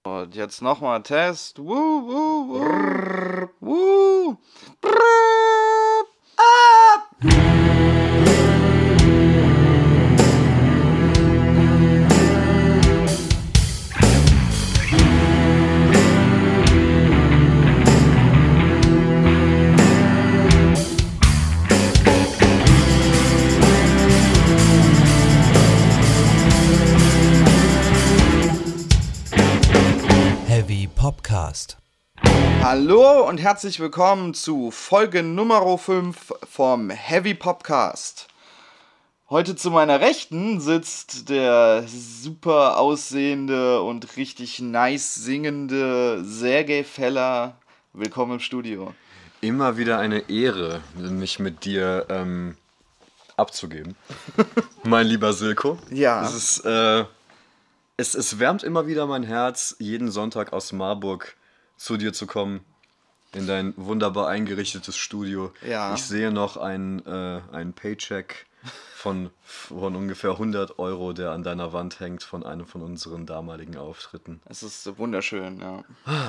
Und jetzt nochmal Test. Woo, woo, woo. Woo. Heavy Popcast. Hallo und herzlich willkommen zu Folge Nummer 5 vom Heavy Popcast. Heute zu meiner Rechten sitzt der super aussehende und richtig nice singende Sergej Feller. Willkommen im Studio. Immer wieder eine Ehre, mich mit dir abzugeben. Mein lieber Silko. Ja. Es wärmt immer wieder mein Herz, jeden Sonntag aus Marburg zu dir zu kommen, in dein wunderbar eingerichtetes Studio. Ja. Ich sehe noch einen Paycheck von ungefähr 100 Euro, der an deiner Wand hängt von einem von unseren damaligen Auftritten. Es ist wunderschön, ja.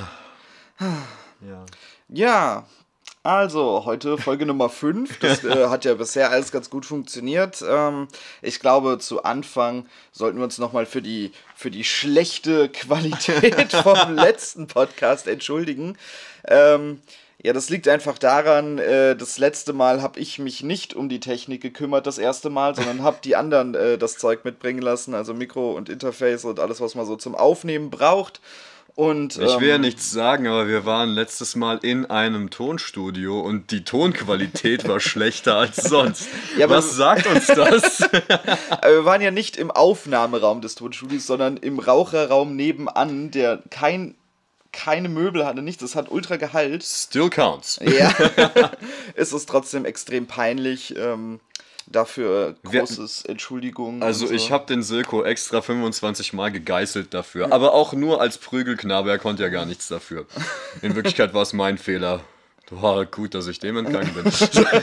Ja. Ja, also heute Folge Nummer 5. Das hat ja bisher alles ganz gut funktioniert. Ich glaube, zu Anfang sollten wir uns nochmal für die schlechte Qualität vom letzten Podcast entschuldigen. Ja, das liegt einfach daran, das letzte Mal habe ich mich nicht um die Technik gekümmert, das erste Mal, sondern habe die anderen das Zeug mitbringen lassen, also Mikro und Interface und alles, was man so zum Aufnehmen braucht. Und, Ich will ja nichts sagen, aber wir waren letztes Mal in einem Tonstudio und die Tonqualität war schlechter als sonst. Ja, aber was sagt uns das? wir waren ja nicht im Aufnahmeraum des Tonstudios, sondern im Raucherraum nebenan, der keine Möbel hatte, nichts. Das hat ultra Gehalt. Still counts. Ja, es ist trotzdem extrem peinlich. Dafür großes Entschuldigung. Also und so. ich habe den Silko extra 25 Mal gegeißelt dafür, aber auch nur als Prügelknabe, er konnte ja gar nichts dafür. In Wirklichkeit war es mein Fehler. War gut, dass ich dem entgangen bin.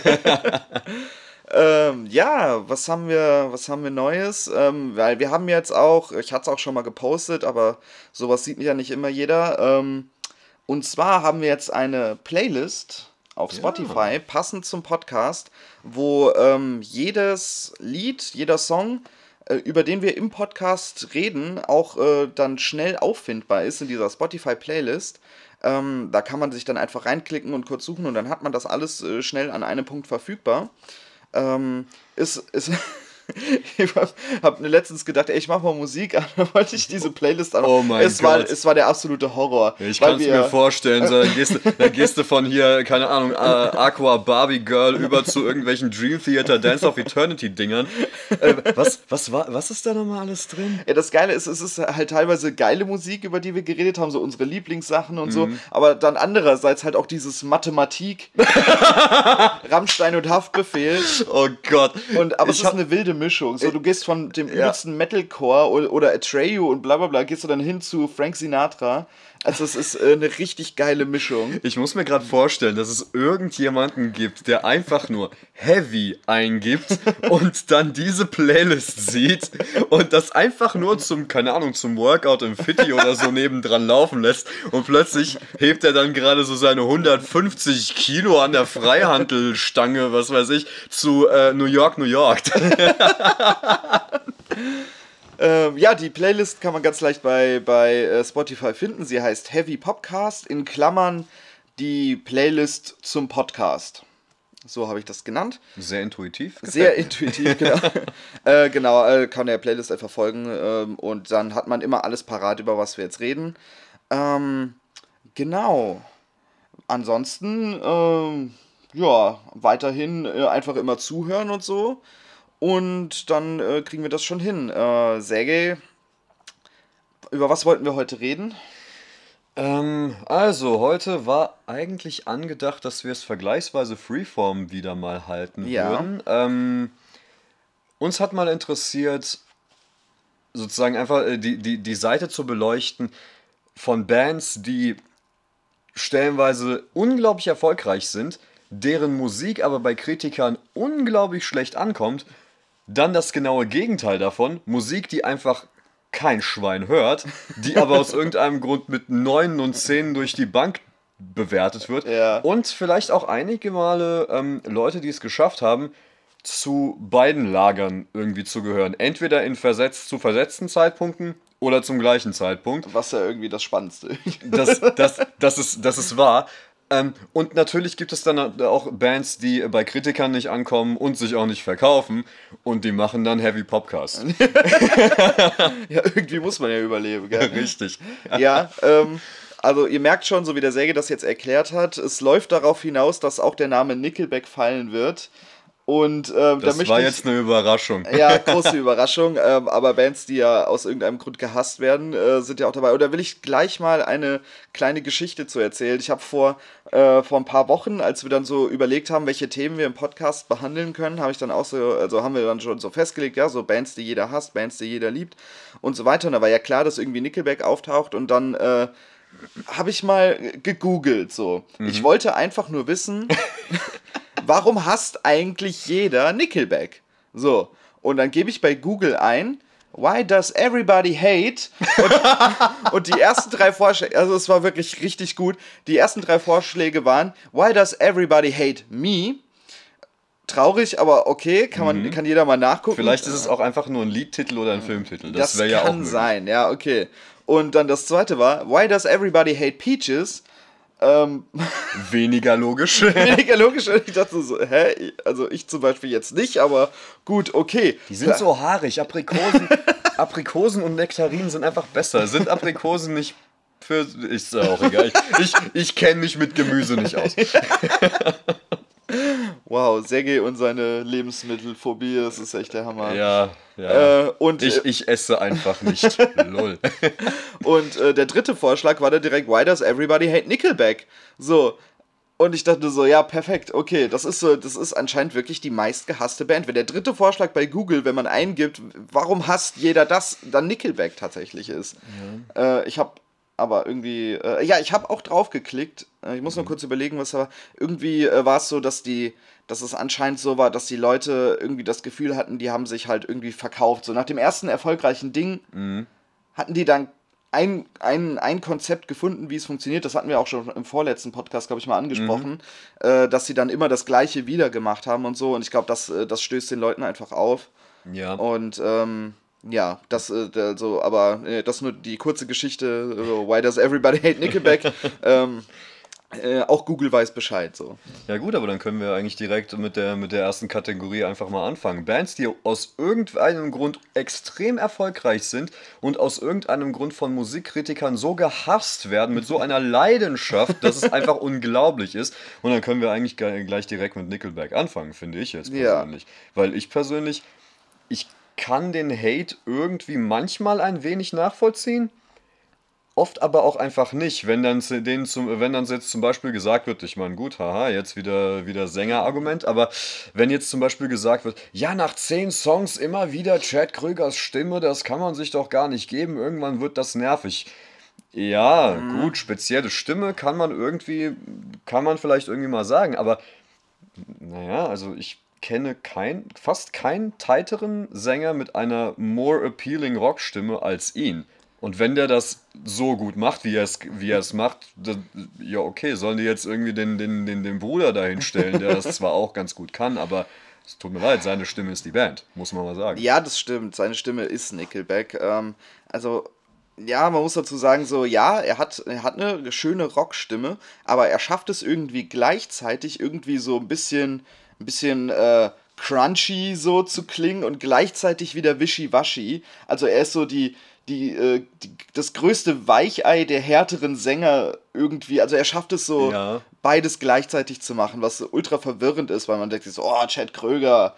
Ja, was haben wir Neues? Weil wir haben jetzt auch, ich hatte es auch schon mal gepostet, aber sowas sieht ja nicht immer jeder. Und zwar haben wir jetzt eine Playlist auf Spotify, passend zum Podcast, wo jedes Lied, jeder Song, über den wir im Podcast reden, auch dann schnell auffindbar ist in dieser Spotify-Playlist. Da kann man sich dann einfach reinklicken und kurz suchen und dann hat man das alles schnell an einem Punkt verfügbar. Ich hab mir letztens gedacht, ey, ich mach mal Musik an, dann wollte ich diese Playlist an. Oh mein Gott. Es war der absolute Horror. Ich kann es mir vorstellen, so, dann gehst du von hier, keine Ahnung, Aqua Barbie Girl über zu irgendwelchen Dream Theater Dance of Eternity Dingern. Was ist da nochmal alles drin? Ja, das Geile ist, es ist halt teilweise geile Musik, über die wir geredet haben, so unsere Lieblingssachen und so, aber dann andererseits halt auch dieses Mathematik, Rammstein und Haftbefehl. Oh Gott. Aber es ist eine wilde Mischung. So, du gehst von dem übelsten Metalcore oder Atreyu und bla bla bla, gehst du dann hin zu Frank Sinatra. Also es ist eine richtig geile Mischung. Ich muss mir gerade vorstellen, dass es irgendjemanden gibt, der einfach nur Heavy eingibt und dann diese Playlist sieht und das einfach nur zum Workout im Fitti oder so nebendran laufen lässt und plötzlich hebt er dann gerade so seine 150 Kilo an der Freihantelstange, was weiß ich, zu New York. Ja, die Playlist kann man ganz leicht bei Spotify finden. Sie heißt Heavy Popcast, in Klammern die Playlist zum Podcast. So habe ich das genannt. Sehr intuitiv. Sehr intuitiv, genau. Kann der Playlist einfach folgen und dann hat man immer alles parat, über was wir jetzt reden. Genau. Ansonsten, weiterhin einfach immer zuhören und so. Und dann kriegen wir das schon hin. Sergej, über was wollten wir heute reden? Also, heute war eigentlich angedacht, dass wir es vergleichsweise Freeform wieder mal halten würden. Uns hat mal interessiert, sozusagen einfach die Seite zu beleuchten von Bands, die stellenweise unglaublich erfolgreich sind, deren Musik aber bei Kritikern unglaublich schlecht ankommt. Dann das genaue Gegenteil davon, Musik, die einfach kein Schwein hört, die aber aus irgendeinem Grund mit 9 und 10 durch die Bank bewertet wird. Ja. Und vielleicht auch einige Male Leute, die es geschafft haben, zu beiden Lagern irgendwie zu gehören. Entweder zu versetzten Zeitpunkten oder zum gleichen Zeitpunkt. Was ja irgendwie das Spannendste. Das ist wahr. Und natürlich gibt es dann auch Bands, die bei Kritikern nicht ankommen und sich auch nicht verkaufen. Und die machen dann Heavy Popcast. Ja, irgendwie muss man ja überleben, gell? Richtig. Ja, also ihr merkt schon, so wie der Säge das jetzt erklärt hat, es läuft darauf hinaus, dass auch der Name Nickelback fallen wird. Und das war jetzt eine Überraschung. Ja, große Überraschung. Aber Bands, die ja aus irgendeinem Grund gehasst werden, sind ja auch dabei. Und da will ich gleich mal eine kleine Geschichte zu erzählen. Ich habe vor ein paar Wochen, als wir dann so überlegt haben, welche Themen wir im Podcast behandeln können, haben wir dann schon so festgelegt, ja, so Bands, die jeder hasst, Bands, die jeder liebt und so weiter. Und da war ja klar, dass irgendwie Nickelback auftaucht und dann habe ich mal gegoogelt so. Ich wollte einfach nur wissen, warum hasst eigentlich jeder Nickelback? So, und dann gebe ich bei Google ein, why does everybody hate? Und die ersten 3 Vorschläge, also es war wirklich richtig gut, die ersten 3 Vorschläge waren, why does everybody hate me? Traurig, aber okay, kann jeder mal nachgucken. Vielleicht ist es auch einfach nur ein Liedtitel oder ein Filmtitel. Das wäre ja auch möglich. Sein, ja, okay. Und dann das zweite war, why does everybody hate peaches? Weniger logisch. Weniger logisch. Und ich dachte so, hä? Also ich zum Beispiel jetzt nicht, aber gut, okay. Die sind so haarig. Aprikosen und Nektarinen sind einfach besser. Sind Aprikosen nicht für... Ist auch egal. Ich kenne mich mit Gemüse nicht aus. Wow, Sergej und seine Lebensmittelphobie, das ist echt der Hammer. Ja. Ich esse einfach nicht. Lol. Und der dritte Vorschlag war dann direkt, why does everybody hate Nickelback? So. Und ich dachte so, ja, perfekt, okay, das ist anscheinend wirklich die meistgehasste Band. Wenn der dritte Vorschlag bei Google, wenn man eingibt, warum hasst jeder das, dann Nickelback tatsächlich ist. Ja. Ich habe aber irgendwie, ich habe auch drauf geklickt. Ich muss noch kurz überlegen, was aber irgendwie war es so, dass es anscheinend so war, dass die Leute irgendwie das Gefühl hatten, die haben sich halt irgendwie verkauft. So nach dem ersten erfolgreichen Ding hatten die dann ein Konzept gefunden, wie es funktioniert. Das hatten wir auch schon im vorletzten Podcast, glaube ich, mal angesprochen, dass sie dann immer das Gleiche wieder gemacht haben und so. Und ich glaube, das stößt den Leuten einfach auf. Ja. Und ja, das ist nur die kurze Geschichte, so, why does everybody hate Nickelback? Auch Google weiß Bescheid, so. Ja gut, aber dann können wir eigentlich direkt mit der ersten Kategorie einfach mal anfangen. Bands, die aus irgendeinem Grund extrem erfolgreich sind und aus irgendeinem Grund von Musikkritikern so gehasst werden, mit so einer Leidenschaft, dass es einfach unglaublich ist. Und dann können wir eigentlich gleich direkt mit Nickelback anfangen, finde ich jetzt persönlich. Ja. Weil ich kann den Hate irgendwie manchmal ein wenig nachvollziehen, oft aber auch einfach nicht. Wenn dann jetzt zum Beispiel gesagt wird, ich meine, gut, haha, jetzt wieder Sängerargument, aber wenn jetzt zum Beispiel gesagt wird, ja, nach 10 Songs immer wieder Chad Kroegers Stimme, das kann man sich doch gar nicht geben, irgendwann wird das nervig. Ja, gut, spezielle Stimme kann man vielleicht irgendwie mal sagen, aber naja, also ich kenne fast keinen tighteren Sänger mit einer more appealing Rockstimme als ihn. Und wenn der das so gut macht, wie er es macht, dann, ja okay, sollen die jetzt irgendwie den Bruder dahin stellen, der das zwar auch ganz gut kann, aber es tut mir leid, seine Stimme ist die Band, muss man mal sagen. Ja, das stimmt, seine Stimme ist Nickelback. Also, ja, man muss dazu sagen, so, ja, er hat eine schöne Rockstimme, aber er schafft es irgendwie gleichzeitig irgendwie so ein bisschen crunchy so zu klingen und gleichzeitig wieder wischiwaschi. Also er ist so das größte Weichei der härteren Sänger irgendwie. Also er schafft es so, beides gleichzeitig zu machen, was so ultra verwirrend ist, weil man denkt sich so, oh, Chad Kroeger,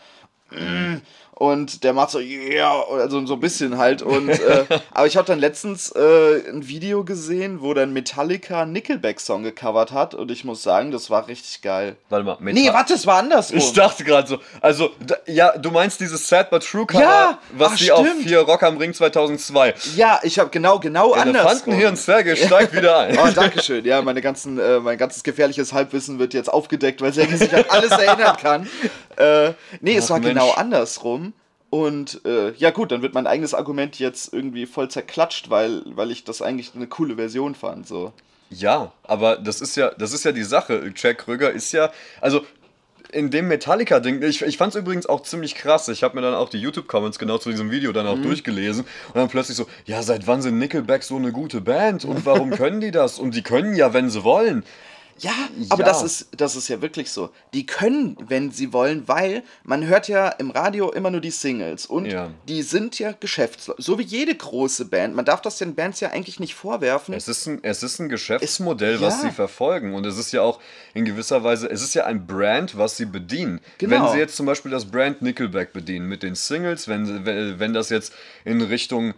und der macht so, yeah, also so ein bisschen halt. Und aber ich habe dann letztens ein Video gesehen, wo dann Metallica einen Nickelback-Song gecovert hat. Und ich muss sagen, das war richtig geil. Warte mal, es war andersrum. Ich dachte gerade so, also, du meinst dieses Sad But True Cover, was die auf 4 Rock am Ring 2002. Ja, ich habe genau andersrum. Elefantenhirn Sergej steigt wieder ein. Oh, dankeschön. Ja, mein ganzes gefährliches Halbwissen wird jetzt aufgedeckt, weil Sergej sich an alles erinnern kann. Es war genau andersrum. Und ja gut, dann wird mein eigenes Argument jetzt irgendwie voll zerklatscht, weil ich das eigentlich eine coole Version fand. So. Ja, aber das ist ja die Sache. Jack Krüger ist ja, also in dem Metallica-Ding, ich fand es übrigens auch ziemlich krass. Ich habe mir dann auch die YouTube-Comments genau zu diesem Video dann auch durchgelesen und dann plötzlich so, ja, seit wann sind Nickelback so eine gute Band und warum können die das? Und die können ja, wenn sie wollen. Ja, aber Ja. das ist ja wirklich so. Die können, wenn sie wollen, weil man hört ja im Radio immer nur die Singles und Ja. die sind ja Geschäftsleute. So wie jede große Band. Man darf das den Bands ja eigentlich nicht vorwerfen. Es ist ein Geschäftsmodell, was ja. sie verfolgen. Und es ist ja auch in gewisser Weise, es ist ja ein Brand, was sie bedienen. Genau. Wenn sie jetzt zum Beispiel das Brand Nickelback bedienen mit den Singles, wenn das jetzt in Richtung,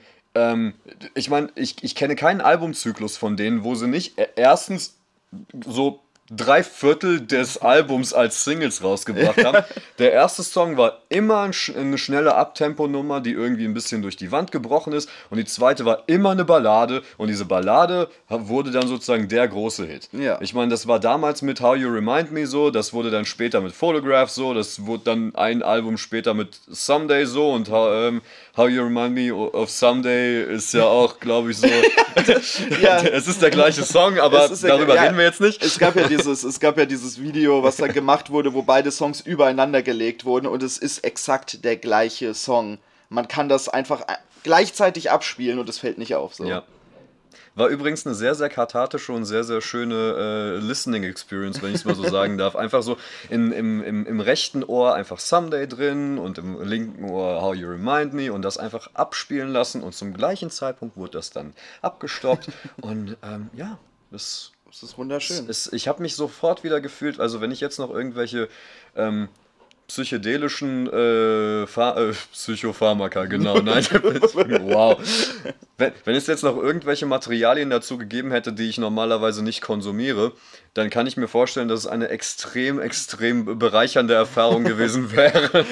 ich meine, ich kenne keinen Albumzyklus von denen, wo sie nicht erstens so 3/4 des Albums als Singles rausgebracht haben. Der erste Song war immer eine schnelle Abtempo-Nummer, die irgendwie ein bisschen durch die Wand gebrochen ist. Und die zweite war immer eine Ballade. Und diese Ballade wurde dann sozusagen der große Hit. Ja. Ich meine, das war damals mit How You Remind Me so, das wurde dann später mit Photograph so, das wurde dann ein Album später mit Someday so. Und How You Remind Me of Someday ist ja auch, glaube ich, so. Ja. Es ist der gleiche Song, aber Es ist ja- darüber ja, reden wir jetzt nicht. Es gab ja dieses Video, was da gemacht wurde, wo beide Songs übereinander gelegt wurden und es ist exakt der gleiche Song. Man kann das einfach gleichzeitig abspielen und es fällt nicht auf. So. Ja. War übrigens eine sehr, sehr kathartische und sehr, sehr schöne Listening Experience, wenn ich es mal so sagen darf. Einfach so im rechten Ohr einfach Someday drin und im linken Ohr How You Remind Me und das einfach abspielen lassen und zum gleichen Zeitpunkt wurde das dann abgestoppt und ja, das ist wunderschön. ich habe mich sofort wieder gefühlt, also wenn ich jetzt noch irgendwelche psychedelischen Psychopharmaka, genau, nein, wow. Wenn es jetzt noch irgendwelche Materialien dazu gegeben hätte, die ich normalerweise nicht konsumiere, dann kann ich mir vorstellen, dass es eine extrem, extrem bereichernde Erfahrung gewesen wäre.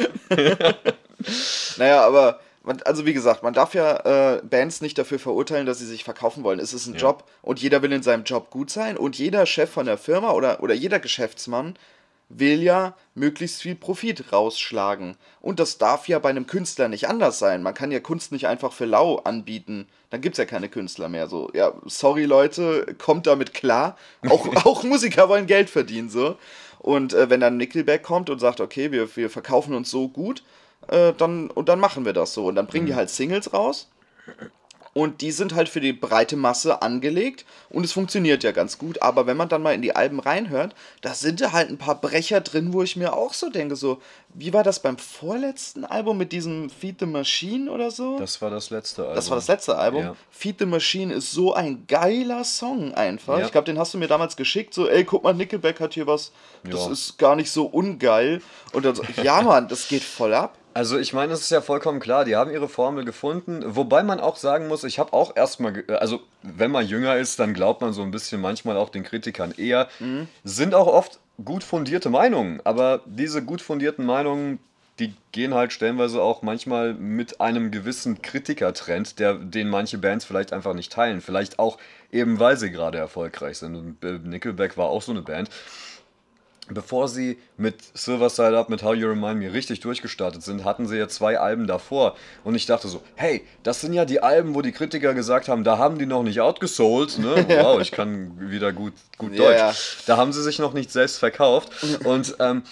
Naja, aber, also wie gesagt, man darf ja Bands nicht dafür verurteilen, dass sie sich verkaufen wollen. Es ist ein Job und jeder will in seinem Job gut sein und jeder Chef von der Firma oder jeder Geschäftsmann will ja möglichst viel Profit rausschlagen. Und das darf ja bei einem Künstler nicht anders sein. Man kann ja Kunst nicht einfach für lau anbieten. Dann gibt es ja keine Künstler mehr. So, ja, sorry Leute, kommt damit klar. Auch Musiker wollen Geld verdienen, so. Und wenn dann Nickelback kommt und sagt, okay, wir verkaufen uns so gut, dann machen wir das so. Und dann bringen die halt Singles raus. Und die sind halt für die breite Masse angelegt und es funktioniert ja ganz gut. Aber wenn man dann mal in die Alben reinhört, da sind da halt ein paar Brecher drin, wo ich mir auch so denke, so, wie war das beim vorletzten Album mit diesem Feed the Machine oder so? Das war das letzte Album. Das war das letzte Album. Ja. Feed the Machine ist so ein geiler Song einfach. Ja. Ich glaube, den hast du mir damals geschickt, so, ey, guck mal, Nickelback hat hier was, das Ja. ist gar nicht so ungeil. Und dann so, ja Mann, das geht voll ab. Also ich meine, es ist ja vollkommen klar, die haben ihre Formel gefunden, wobei man auch sagen muss, ich habe auch erstmal, also wenn man jünger ist, dann glaubt man so ein bisschen manchmal auch den Kritikern eher, sind auch oft gut fundierte Meinungen, aber diese gut fundierten Meinungen, die gehen halt stellenweise auch manchmal mit einem gewissen Kritikertrend, den manche Bands vielleicht einfach nicht teilen, vielleicht auch eben, weil sie gerade erfolgreich sind und Nickelback war auch so eine Band. Bevor sie mit Silver Side Up, mit How You Remind Me richtig durchgestartet sind, hatten sie ja 2 Alben davor. Und ich dachte so, hey, das sind ja die Alben, wo die Kritiker gesagt haben, da haben die noch nicht outgesold. Ne? Wow, ich kann wieder gut Deutsch. Ja. Da haben sie sich noch nicht selbst verkauft. Und dann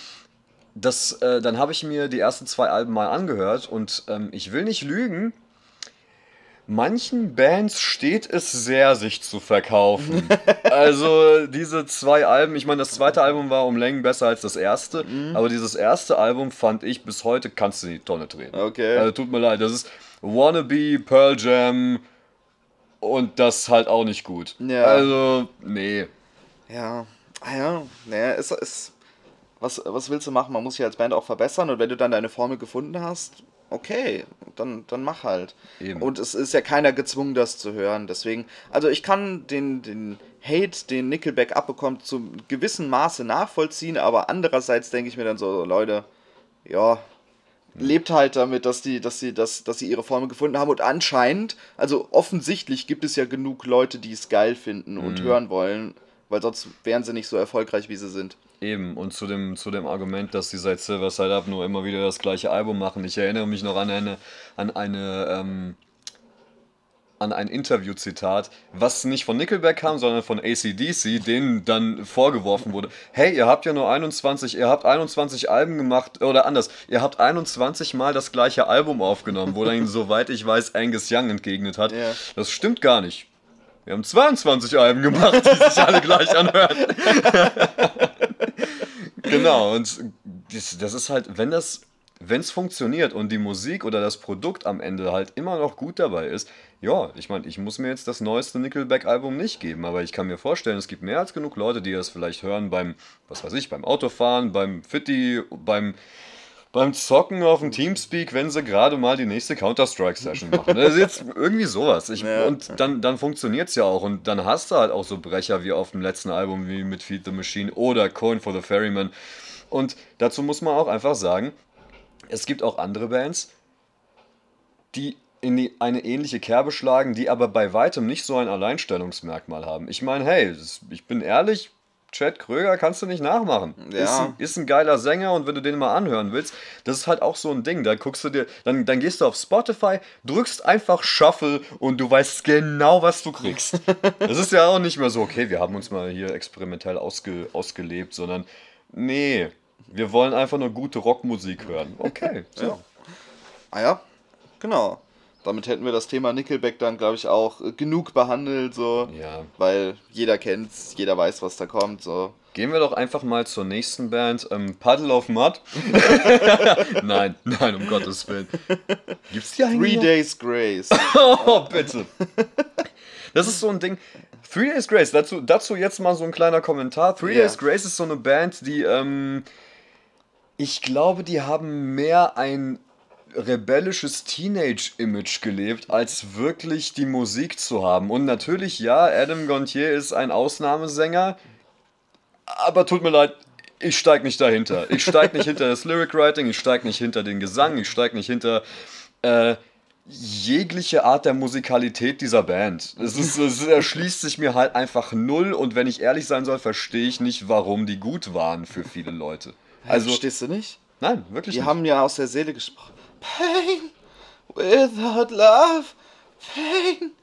habe ich mir die ersten 2 Alben mal angehört. Und ich will nicht lügen, manchen Bands steht es sehr, sich zu verkaufen. Also diese 2 Alben, ich meine, das zweite Album war um Längen besser als das erste, aber dieses erste Album fand ich bis heute, kannst du die Tonne drehen. Okay. Also tut mir leid, das ist Wannabe, Pearl Jam und das halt auch nicht gut. Ja. Also, nee. Ja, naja, was willst du machen? Man muss sich als Band auch verbessern und wenn du dann deine Formel gefunden hast, okay, dann mach halt. Eben. Und es ist ja keiner gezwungen, das zu hören. Deswegen, also ich kann den Hate, den Nickelback abbekommt, zum gewissen Maße nachvollziehen, aber andererseits denke ich mir dann so, Leute, ja, lebt halt damit, dass sie ihre Formel gefunden haben und anscheinend, also offensichtlich gibt es ja genug Leute, die es geil finden und hören wollen. weil sonst wären sie nicht so erfolgreich, wie sie sind. Eben, und zu dem Argument, dass sie seit Silver Side Up nur immer wieder das gleiche Album machen. Ich erinnere mich noch an ein Interview-Zitat, was nicht von Nickelback kam, sondern von AC/DC, denen dann vorgeworfen wurde, hey, ihr habt 21 Alben gemacht, oder anders, ihr habt 21 Mal das gleiche Album aufgenommen, wo dann, soweit ich weiß, Angus Young entgegnet hat. Ja. Das stimmt gar nicht. Wir haben 22 Alben gemacht, die sich alle gleich anhören. Genau, und das ist halt, wenn es funktioniert und die Musik oder das Produkt am Ende halt immer noch gut dabei ist, ja, ich meine, ich muss mir jetzt das neueste Nickelback-Album nicht geben, aber ich kann mir vorstellen, es gibt mehr als genug Leute, die das vielleicht hören beim, was weiß ich, beim Autofahren, beim Fitti, beim Zocken auf dem Teamspeak, wenn sie gerade mal die nächste Counter-Strike-Session machen. Das ist jetzt irgendwie sowas. Ja. Und dann funktioniert es ja auch. Und dann hast du halt auch so Brecher wie auf dem letzten Album, wie mit Feed the Machine oder Coin for the Ferryman. Und dazu muss man auch einfach sagen, es gibt auch andere Bands, die in eine ähnliche Kerbe schlagen, die aber bei weitem nicht so ein Alleinstellungsmerkmal haben. Ich meine, hey, ich bin ehrlich, Chad Kroeger kannst du nicht nachmachen. Ja. Ist ein geiler Sänger und wenn du den mal anhören willst, das ist halt auch so ein Ding. Da guckst du dir, dann gehst du auf Spotify, drückst einfach Shuffle und du weißt genau, was du kriegst. Das ist ja auch nicht mehr so, okay, wir haben uns mal hier experimentell ausgelebt, sondern nee, wir wollen einfach nur gute Rockmusik hören. Okay, so. Ja. Ah ja, genau. Damit hätten wir das Thema Nickelback dann, glaube ich, auch genug behandelt, so. Ja. Weil jeder kennt's, jeder weiß, was da kommt, so. Gehen wir doch einfach mal zur nächsten Band, Puddle of Mud. Nein, um Gottes Willen. Gibt's die eigentlich 3 noch? Days Grace. Oh, bitte. Das ist so ein Ding. 3 Days Grace, dazu jetzt mal so ein kleiner Kommentar. 3 Ja. Days Grace ist so eine Band, die, ich glaube, die haben mehr ein rebellisches Teenage-Image gelebt, als wirklich die Musik zu haben. Und natürlich, ja, Adam Gontier ist ein Ausnahmesänger, aber tut mir leid, ich steig nicht dahinter. Ich steig nicht hinter das Lyric-Writing, ich steig nicht hinter den Gesang, ich steig nicht hinter jegliche Art der Musikalität dieser Band. Es erschließt sich mir halt einfach null und wenn ich ehrlich sein soll, verstehe ich nicht, warum die gut waren für viele Leute. Also, Verstehst du nicht? nein, wirklich Die nicht. haben ja aus der Seele gesprochen. Pain without love. Pain.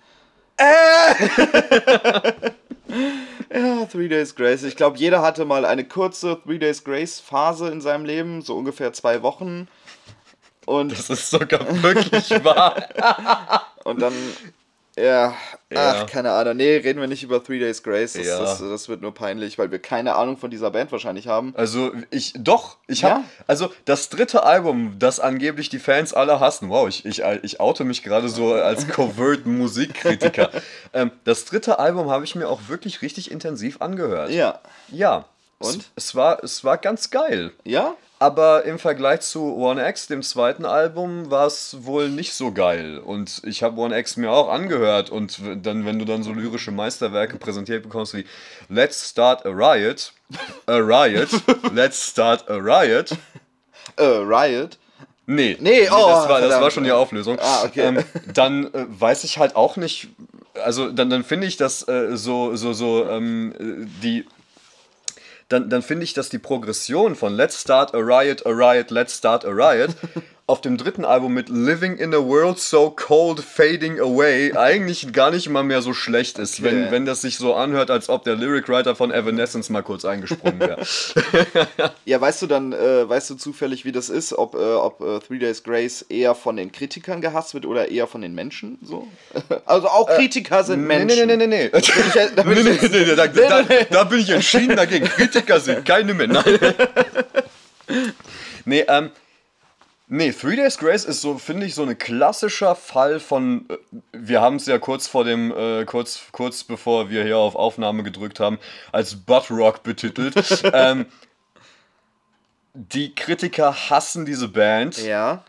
Ja, 3 Days Grace. Ich glaube, jeder hatte mal eine kurze 3 Days Grace Phase in seinem Leben, so ungefähr 2 Wochen. Und, Das ist sogar wirklich wahr. und dann, ja, Ja. ach, keine Ahnung. Nee, reden wir nicht über 3 Days Grace. Ja. Das wird nur peinlich, weil wir keine Ahnung von dieser Band wahrscheinlich haben. Also, ich habe, Ja? also das dritte Album, das angeblich die Fans alle hassen, wow, ich oute mich gerade so als covert Musikkritiker. Das dritte Album habe ich mir auch wirklich richtig intensiv angehört. Ja. Ja. Und? Es war ganz geil. Ja? Aber im Vergleich zu One X, dem zweiten Album, war es wohl nicht so geil. Und ich habe One X mir auch angehört. Und dann, wenn du dann so lyrische Meisterwerke präsentiert bekommst wie Let's Start a Riot, Let's Start a Riot. Riot. Nee, Nee, oh, das war verdammt. schon die Auflösung. Ah, okay. Dann weiß ich halt auch nicht, also dann finde ich das Dann finde ich, dass die Progression von Let's Start a Riot, Let's Start a Riot auf dem dritten Album mit Living in a World So Cold Fading Away eigentlich gar nicht mal mehr so schlecht ist, Okay. wenn das sich so anhört, als ob der Lyric-Writer von Evanescence mal kurz eingesprungen wäre. Ja, weißt du zufällig, wie das ist, ob 3 Days Grace eher von den Kritikern gehasst wird oder eher von den Menschen? So? Also auch Kritiker sind Menschen. Nee. Da bin ich entschieden dagegen. Kritiker sind keine Männer. Nee, 3 Days Grace ist so, finde ich, so ein klassischer Fall von, wir haben es ja kurz bevor wir hier auf Aufnahme gedrückt haben, als Buttrock betitelt. Die Kritiker hassen diese Band. Ja.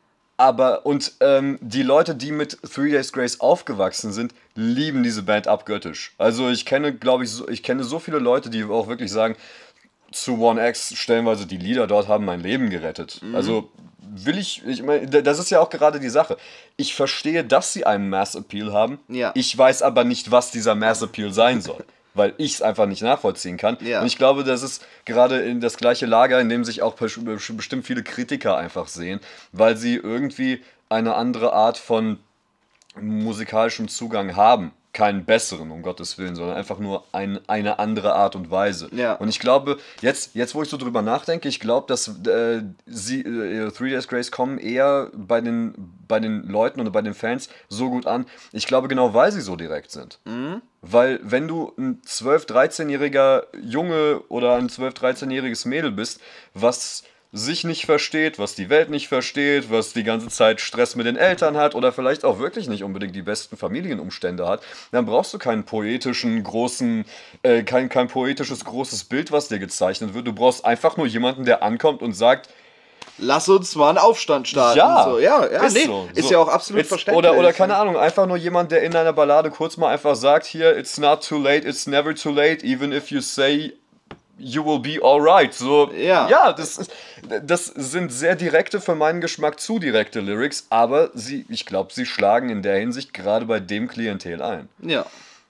Die Leute, die mit 3 Days Grace aufgewachsen sind, lieben diese Band abgöttisch. Also ich kenne so viele Leute, die auch wirklich sagen, zu One X stellenweise die Lieder dort haben mein Leben gerettet. Also ich meine, das ist ja auch gerade die Sache. Ich verstehe, dass sie einen Mass Appeal haben. Ja. Ich weiß aber nicht, was dieser Mass Appeal sein soll. weil ich es einfach nicht nachvollziehen kann. Ja. Und ich glaube, das ist gerade in das gleiche Lager, in dem sich auch bestimmt viele Kritiker einfach sehen, weil sie irgendwie eine andere Art von musikalischem Zugang haben. Keinen besseren, um Gottes Willen, sondern einfach nur eine andere Art und Weise. Ja. Und ich glaube, jetzt wo ich so drüber nachdenke, ich glaube, dass Three Days Grace kommen eher bei den Leuten oder bei den Fans so gut an. Ich glaube genau, weil sie so direkt sind. Weil wenn du ein 12-, 13-jähriger Junge oder ein 12-, 13-jähriges Mädel bist, was sich nicht versteht, was die Welt nicht versteht, was die ganze Zeit Stress mit den Eltern hat oder vielleicht auch wirklich nicht unbedingt die besten Familienumstände hat, dann brauchst du keinen poetischen großen, kein poetisches großes Bild, was dir gezeichnet wird. Du brauchst einfach nur jemanden, der ankommt und sagt, lass uns mal einen Aufstand starten. ja, so, ist nee, so. ist ja auch absolut verständlich. Oder keine Ahnung, einfach nur jemand, der in einer Ballade kurz mal einfach sagt, hier, it's not too late, it's never too late, even if you say you will be alright. So, Ja. das sind sehr direkte, für meinen Geschmack zu direkte Lyrics, aber ich glaube, sie schlagen in der Hinsicht gerade bei dem Klientel ein. Ja.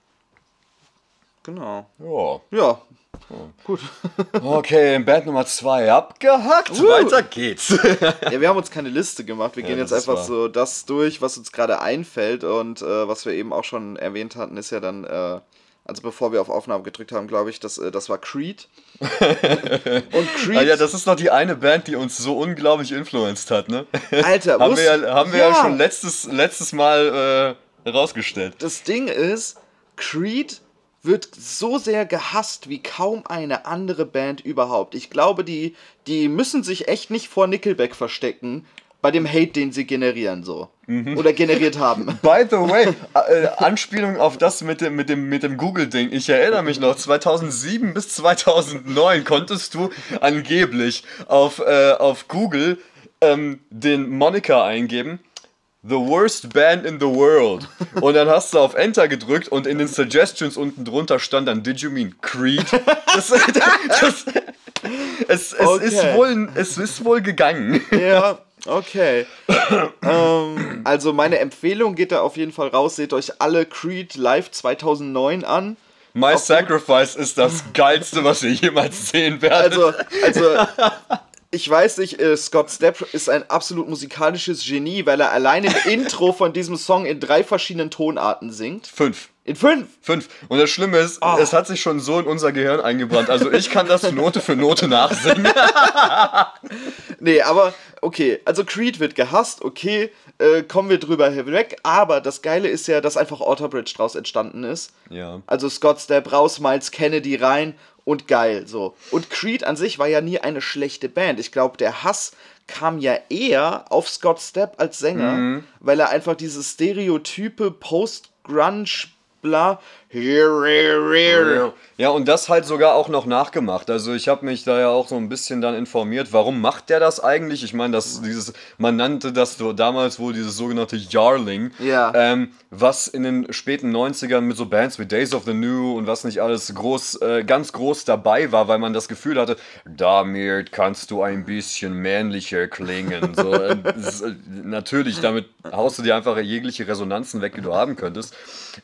Genau. Ja. Ja. Gut. Okay, Band Nummer 2 abgehackt. Weiter geht's. Ja, wir haben uns keine Liste gemacht. Wir gehen jetzt das einfach war- so das durch, was uns gerade einfällt. Und was wir eben auch schon erwähnt hatten, ist ja dann, also bevor wir auf Aufnahme gedrückt haben, glaube ich, das war Creed. Und Creed, Ja, das ist noch die eine Band, die uns so unglaublich influenced hat, ne? Alter, haben wir ja schon letztes Mal rausgestellt. Das Ding ist, Creed wird so sehr gehasst wie kaum eine andere Band überhaupt. Ich glaube, die müssen sich echt nicht vor Nickelback verstecken, bei dem Hate, den sie generieren, so. Oder generiert haben. By the way, Anspielung auf das mit dem Google-Ding. Ich erinnere mich noch, 2007 bis 2009 konntest du angeblich auf Google den Moniker eingeben. The worst band in the world. Und dann hast du auf Enter gedrückt und in den Suggestions unten drunter stand dann, did you mean Creed? Es ist wohl gegangen. Ja, okay. Also meine Empfehlung geht da auf jeden Fall raus. Seht euch alle Creed Live 2009 an. My Sacrifice ist das Geilste, was ihr jemals sehen werdet. Also ich weiß nicht, Scott Stapp ist ein absolut musikalisches Genie, weil er allein im Intro von diesem Song in 3 verschiedenen Tonarten singt. 5. In 5? 5. Und das Schlimme ist, es hat sich schon so in unser Gehirn eingebrannt. Also ich kann das Note für Note nachsingen. Nee, aber okay, also Creed wird gehasst, okay, kommen wir drüber hinweg, aber das Geile ist ja, dass einfach Outerbridge draus entstanden ist. Ja. Also Scott Stapp raus, Miles Kennedy rein und geil, so. Und Creed an sich war ja nie eine schlechte Band. Ich glaube, der Hass kam ja eher auf Scott Stapp als Sänger, weil er einfach diese Stereotype Post-Grunge, bla, Ja, und das halt sogar auch noch nachgemacht. Also ich habe mich da ja auch so ein bisschen dann informiert, warum macht der das eigentlich? Ich meine, man nannte das so damals wohl dieses sogenannte Yarling, Ja. was in den späten 90ern mit so Bands wie Days of the New und was nicht alles ganz groß dabei war, weil man das Gefühl hatte, damit kannst du ein bisschen männlicher klingen. So, natürlich, damit haust du dir einfach jegliche Resonanzen weg, die du haben könntest.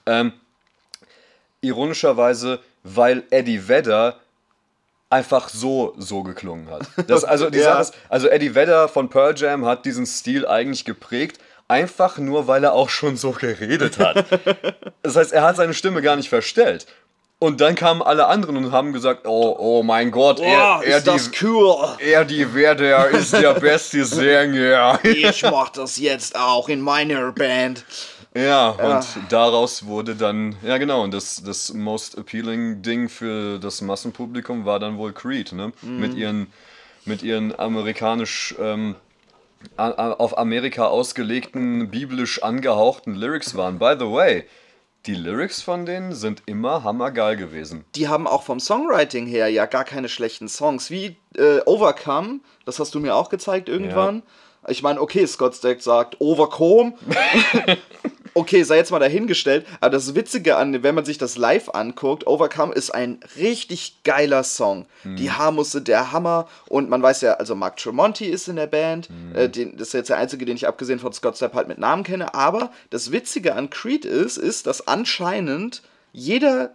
Ironischerweise, weil Eddie Vedder einfach so geklungen hat. Sache ist, Eddie Vedder von Pearl Jam hat diesen Stil eigentlich geprägt, einfach nur, weil er auch schon so geredet hat. Das heißt, er hat seine Stimme gar nicht verstellt. Und dann kamen alle anderen und haben gesagt, oh mein Gott, cool. Eddie Vedder ist der beste Sänger. Ich mach das jetzt auch in meiner Band. Ja, und daraus wurde dann, ja genau, und das most appealing Ding für das Massenpublikum war dann wohl Creed, ne? Mit ihren amerikanisch, auf Amerika ausgelegten, biblisch angehauchten Lyrics waren. By the way, die Lyrics von denen sind immer hammergeil gewesen. Die haben auch vom Songwriting her ja gar keine schlechten Songs. Wie Overcome, das hast du mir auch gezeigt irgendwann. Ja. Ich meine, okay, Scott Stapp sagt Overcome. Okay, sei jetzt mal dahingestellt, aber das Witzige an, wenn man sich das live anguckt, Overcome ist ein richtig geiler Song. Die Haarmusse, der Hammer, und man weiß ja, also Mark Tremonti ist in der Band, das ist jetzt der einzige, den ich abgesehen von Scott Stapp halt mit Namen kenne, aber das Witzige an Creed ist, dass anscheinend jeder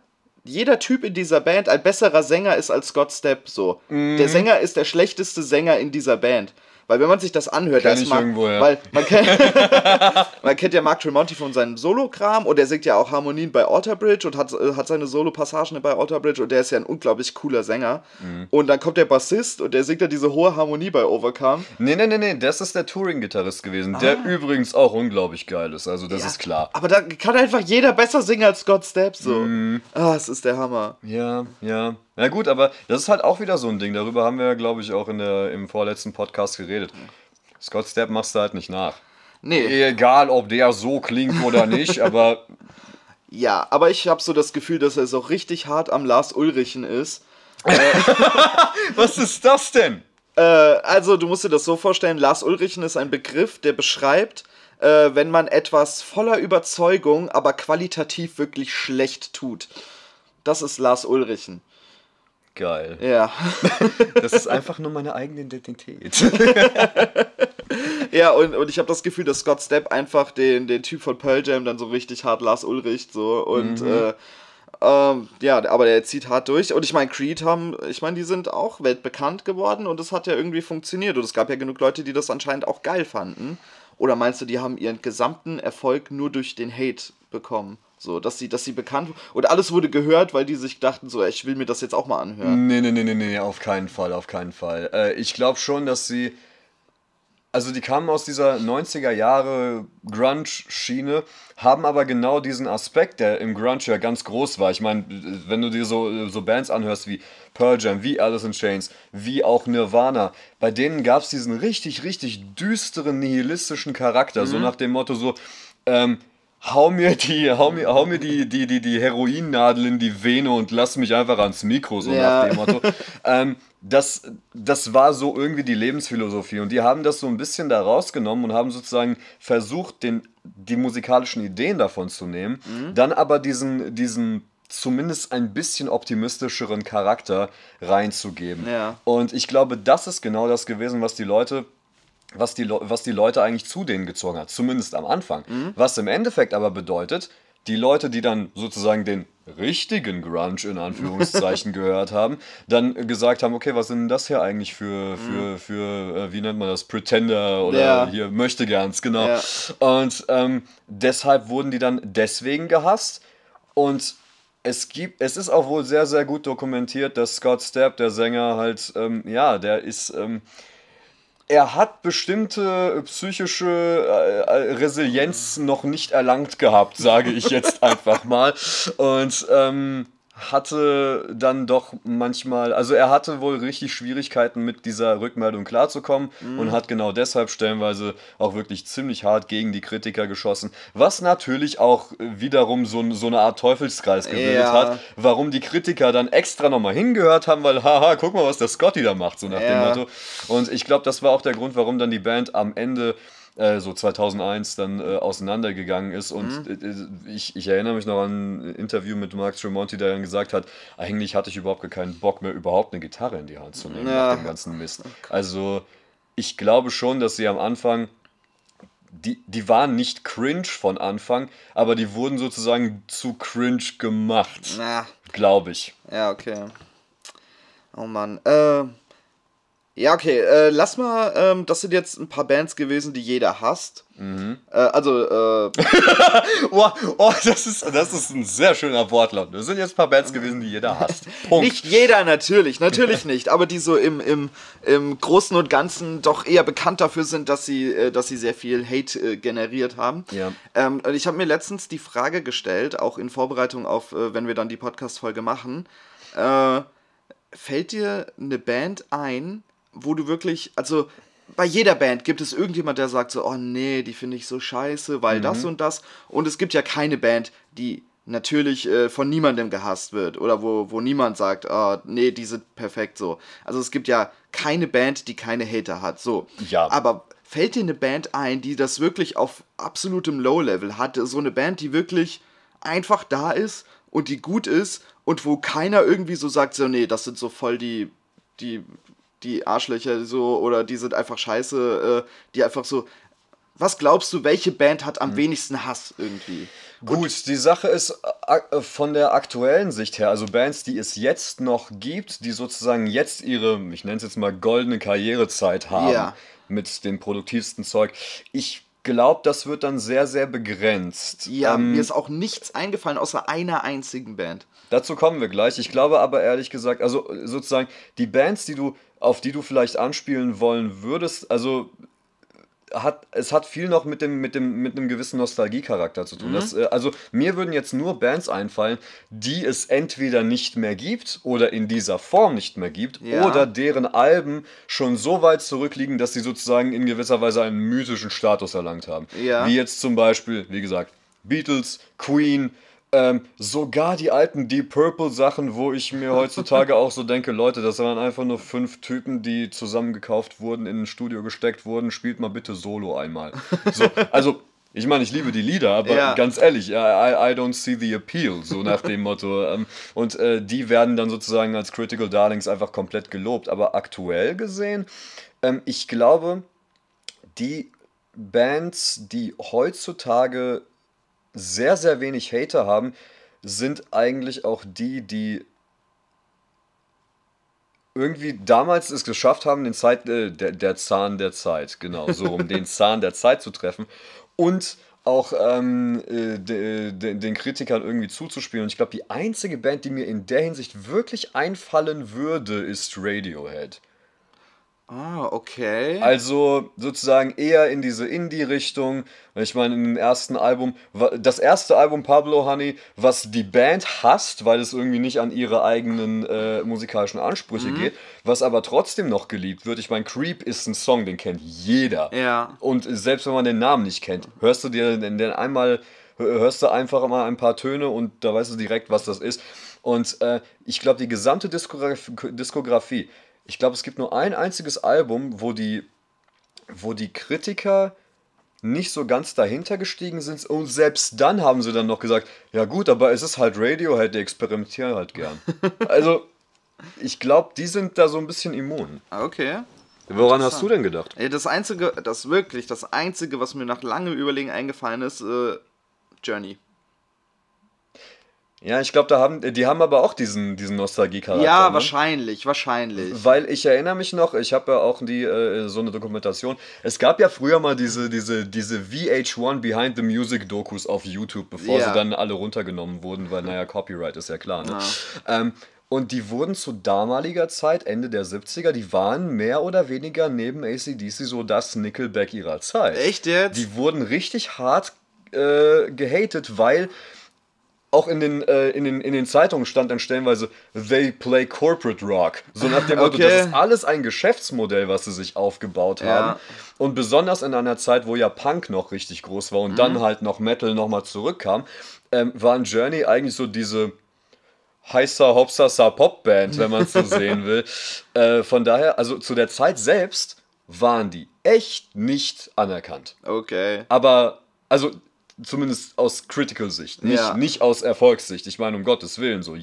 jeder Typ in dieser Band ein besserer Sänger ist als Scott Stapp, so. Der Sänger ist der schlechteste Sänger in dieser Band. Weil wenn man sich das anhört, weil man kennt ja Mark Tremonti von seinem Solo-Kram und der singt ja auch Harmonien bei Alter Bridge und hat seine Solo-Passagen bei Alter Bridge und der ist ja ein unglaublich cooler Sänger. Und dann kommt der Bassist und der singt ja diese hohe Harmonie bei Overcome. Nee, das ist der Touring-Gitarrist gewesen, der übrigens auch unglaublich geil ist, also das ist klar. Aber da kann einfach jeder besser singen als Scott Stapp, so. Es ist der Hammer. Ja. Na gut, aber das ist halt auch wieder so ein Ding. Darüber haben wir, glaube ich, auch im vorletzten Podcast geredet. Scott Stapp machst du halt nicht nach. Nee. Egal, ob der so klingt oder nicht, aber... Ja, aber ich habe so das Gefühl, dass er so richtig hart am Lars Ulrichen ist. Was ist das denn? Also, du musst dir das so vorstellen, Lars Ulrichen ist ein Begriff, der beschreibt, wenn man etwas voller Überzeugung, aber qualitativ wirklich schlecht tut. Das ist Lars Ulrichen. Geil. Ja. Das ist einfach nur meine eigene Identität. Ja, und ich habe das Gefühl, dass Scott Stapp einfach den Typ von Pearl Jam dann so richtig hart Lars Ulrich so und ja, aber der zieht hart durch. Und ich meine, Creed die sind auch weltbekannt geworden und das hat ja irgendwie funktioniert. Und es gab ja genug Leute, die das anscheinend auch geil fanden. Oder meinst du, die haben ihren gesamten Erfolg nur durch den Hate bekommen? So, dass sie bekannt... Und alles wurde gehört, weil die sich dachten so, ich will mir das jetzt auch mal anhören. Nee, auf keinen Fall. Ich glaube schon, dass sie... Also die kamen aus dieser 90er Jahre Grunge-Schiene, haben aber genau diesen Aspekt, der im Grunge ja ganz groß war. Ich meine, wenn du dir so Bands anhörst wie Pearl Jam, wie Alice in Chains, wie auch Nirvana, bei denen gab es diesen richtig, richtig düsteren, nihilistischen Charakter, so nach dem Motto so, hau mir die Heroinnadel in die Vene und lass mich einfach ans Mikro, so nach dem Motto. Das war so irgendwie die Lebensphilosophie und die haben das so ein bisschen da rausgenommen und haben sozusagen versucht, die musikalischen Ideen davon zu nehmen, dann aber diesen zumindest ein bisschen optimistischeren Charakter reinzugeben. Ja. Und ich glaube, das ist genau das gewesen, was die Leute eigentlich zu denen gezogen hat, zumindest am Anfang. Was im Endeffekt aber bedeutet, die Leute, die dann sozusagen den richtigen Grunge in Anführungszeichen gehört haben, dann gesagt haben, okay, was sind denn das hier eigentlich für wie nennt man das, Pretender oder hier Möchtegerns, genau. Ja. Und deshalb wurden die dann deswegen gehasst und es ist auch wohl sehr, sehr gut dokumentiert, dass Scott Stapp, der Sänger, halt, der ist... Er hat bestimmte psychische Resilienz noch nicht erlangt gehabt, sage ich jetzt einfach mal. Und hatte dann doch manchmal, also er hatte wohl richtig Schwierigkeiten mit dieser Rückmeldung klarzukommen und hat genau deshalb stellenweise auch wirklich ziemlich hart gegen die Kritiker geschossen, was natürlich auch wiederum so eine Art Teufelskreis gebildet hat, warum die Kritiker dann extra nochmal hingehört haben, weil haha, guck mal, was der Scotty da macht, so nach dem Motto. Und ich glaube, das war auch der Grund, warum dann die Band am Ende so 2001 dann auseinandergegangen ist und ich erinnere mich noch an ein Interview mit Mark Tremonti, der dann gesagt hat, eigentlich hatte ich überhaupt gar keinen Bock mehr, überhaupt eine Gitarre in die Hand zu nehmen nach dem ganzen Mist. Also ich glaube schon, dass sie am Anfang, die waren nicht cringe von Anfang, aber die wurden sozusagen zu cringe gemacht, glaube ich. Ja, okay. Oh Mann, ja, okay, lass mal, das sind jetzt ein paar Bands gewesen, die jeder hasst. Oh, das ist ein sehr schöner Wortlaut. Das sind jetzt ein paar Bands gewesen, die jeder hasst. Punkt. Nicht jeder, natürlich nicht, aber die so im Großen und Ganzen doch eher bekannt dafür sind, dass sie sehr viel Hate generiert haben. Ja. Und ich habe mir letztens die Frage gestellt, auch in Vorbereitung auf, wenn wir dann die Podcast-Folge machen, fällt dir eine Band ein, wo du wirklich, also bei jeder Band gibt es irgendjemand, der sagt so, oh nee, die finde ich so scheiße, weil das und das. Und es gibt ja keine Band, die natürlich von niemandem gehasst wird oder wo niemand sagt, oh, nee, die sind perfekt so. Also es gibt ja keine Band, die keine Hater hat, so. Ja. Aber fällt dir eine Band ein, die das wirklich auf absolutem Low-Level hat? So eine Band, die wirklich einfach da ist und die gut ist und wo keiner irgendwie so sagt, so nee, das sind so voll die Arschlöcher so oder die sind einfach scheiße, die einfach so, was glaubst du, welche Band hat am wenigsten Hass irgendwie? Gut, die Sache ist von der aktuellen Sicht her, also Bands, die es jetzt noch gibt, die sozusagen jetzt ihre, ich nenne es jetzt mal goldene Karrierezeit haben, Ja. mit dem produktivsten Zeug. Ich glaube, das wird dann sehr, sehr begrenzt. Ja, mir ist auch nichts eingefallen außer einer einzigen Band. Dazu kommen wir gleich. Ich glaube aber ehrlich gesagt, also sozusagen die Bands, auf die du vielleicht anspielen wollen würdest, also es hat viel noch mit einem gewissen Nostalgiecharakter zu tun. Also mir würden jetzt nur Bands einfallen, die es entweder nicht mehr gibt oder in dieser Form nicht mehr gibt, Ja. oder deren Alben schon so weit zurückliegen, dass sie sozusagen in gewisser Weise einen mythischen Status erlangt haben. Ja. Wie jetzt zum Beispiel, wie gesagt, Beatles, Queen, sogar die alten Deep Purple Sachen, wo ich mir heutzutage auch so denke, Leute, das waren einfach nur 5 Typen, die zusammengekauft wurden, in ein Studio gesteckt wurden, spielt mal bitte Solo einmal. So, also, ich meine, ich liebe die Lieder, aber Ja. ganz ehrlich, I don't see the appeal, so nach dem Motto. Und die werden dann sozusagen als Critical Darlings einfach komplett gelobt. Aber aktuell gesehen, ich glaube, die Bands, die heutzutage sehr, sehr wenig Hater haben, sind eigentlich auch die irgendwie damals es geschafft haben, der Zahn der Zeit, genau, so um den Zahn der Zeit zu treffen und auch den Kritikern irgendwie zuzuspielen. Und ich glaube, die einzige Band, die mir in der Hinsicht wirklich einfallen würde, ist Radiohead. Ah, okay. Also sozusagen eher in diese Indie-Richtung. Ich meine, im ersten Album, das erste Album Pablo Honey, was die Band hasst, weil es irgendwie nicht an ihre eigenen musikalischen Ansprüche geht, was aber trotzdem noch geliebt wird. Ich meine, Creep ist ein Song, den kennt jeder. Ja. Und selbst wenn man den Namen nicht kennt, hörst du einfach mal ein paar Töne und da weißt du direkt, was das ist. Und ich glaube, die gesamte Diskografie, ich glaube, es gibt nur ein einziges Album, wo die Kritiker nicht so ganz dahinter gestiegen sind. Und selbst dann haben sie dann noch gesagt, ja gut, aber es ist halt Radiohead, die experimentieren halt gern. Also, ich glaube, die sind da so ein bisschen immun. Okay. Woran hast du denn gedacht? Ey, das Einzige, was mir nach langem Überlegen eingefallen ist, Journey. Ja, ich glaube, die haben aber auch diesen Nostalgie-Charakter. Ja, ne? wahrscheinlich. Weil ich erinnere mich noch, ich habe ja auch so eine Dokumentation. Es gab ja früher mal diese VH1 Behind the Music Dokus auf YouTube, bevor Ja. sie dann alle runtergenommen wurden, weil naja, Copyright ist ja klar. Ne? Und die wurden zu damaliger Zeit, Ende der 70er, die waren mehr oder weniger neben AC/DC so das Nickelback ihrer Zeit. Echt jetzt? Die wurden richtig hart gehatet, weil auch in den Zeitungen stand dann stellenweise "They play corporate rock". So nach dem Motto, Okay. das ist alles ein Geschäftsmodell, was sie sich aufgebaut haben. Ja. Und besonders in einer Zeit, wo ja Punk noch richtig groß war und dann halt noch Metal nochmal zurückkam, waren Journey eigentlich so diese heißer Hopsasa Popband, wenn man es so sehen will. Von daher, also zu der Zeit selbst waren die echt nicht anerkannt. Okay. Aber, also zumindest aus Critical-Sicht, Ja. nicht aus Erfolgssicht. Ich meine, um Gottes Willen, so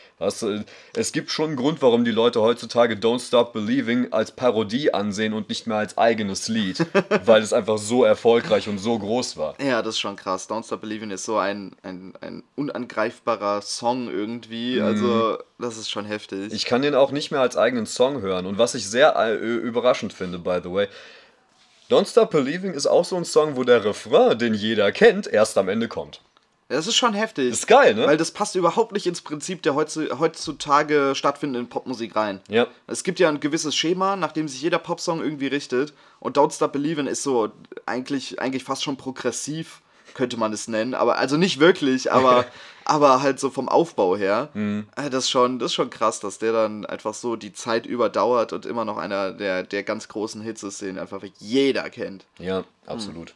es gibt schon einen Grund, warum die Leute heutzutage Don't Stop Believing als Parodie ansehen und nicht mehr als eigenes Lied, weil es einfach so erfolgreich und so groß war. Ja, das ist schon krass. Don't Stop Believing ist so ein unangreifbarer Song irgendwie. Also, das ist schon heftig. Ich kann den auch nicht mehr als eigenen Song hören. Und was ich sehr überraschend finde, by the way, Don't Stop Believing ist auch so ein Song, wo der Refrain, den jeder kennt, erst am Ende kommt. Das ist schon heftig. Ist geil, ne? Weil das passt überhaupt nicht ins Prinzip der heutzutage stattfindenden Popmusik rein. Ja. Es gibt ja ein gewisses Schema, nach dem sich jeder Popsong irgendwie richtet. Und Don't Stop Believin' ist so eigentlich fast schon progressiv, könnte man es nennen. Aber also nicht wirklich, aber halt so vom Aufbau her. Das ist schon krass, dass der dann einfach so die Zeit überdauert und immer noch einer der ganz großen Hits ist, den einfach jeder kennt. Ja, absolut.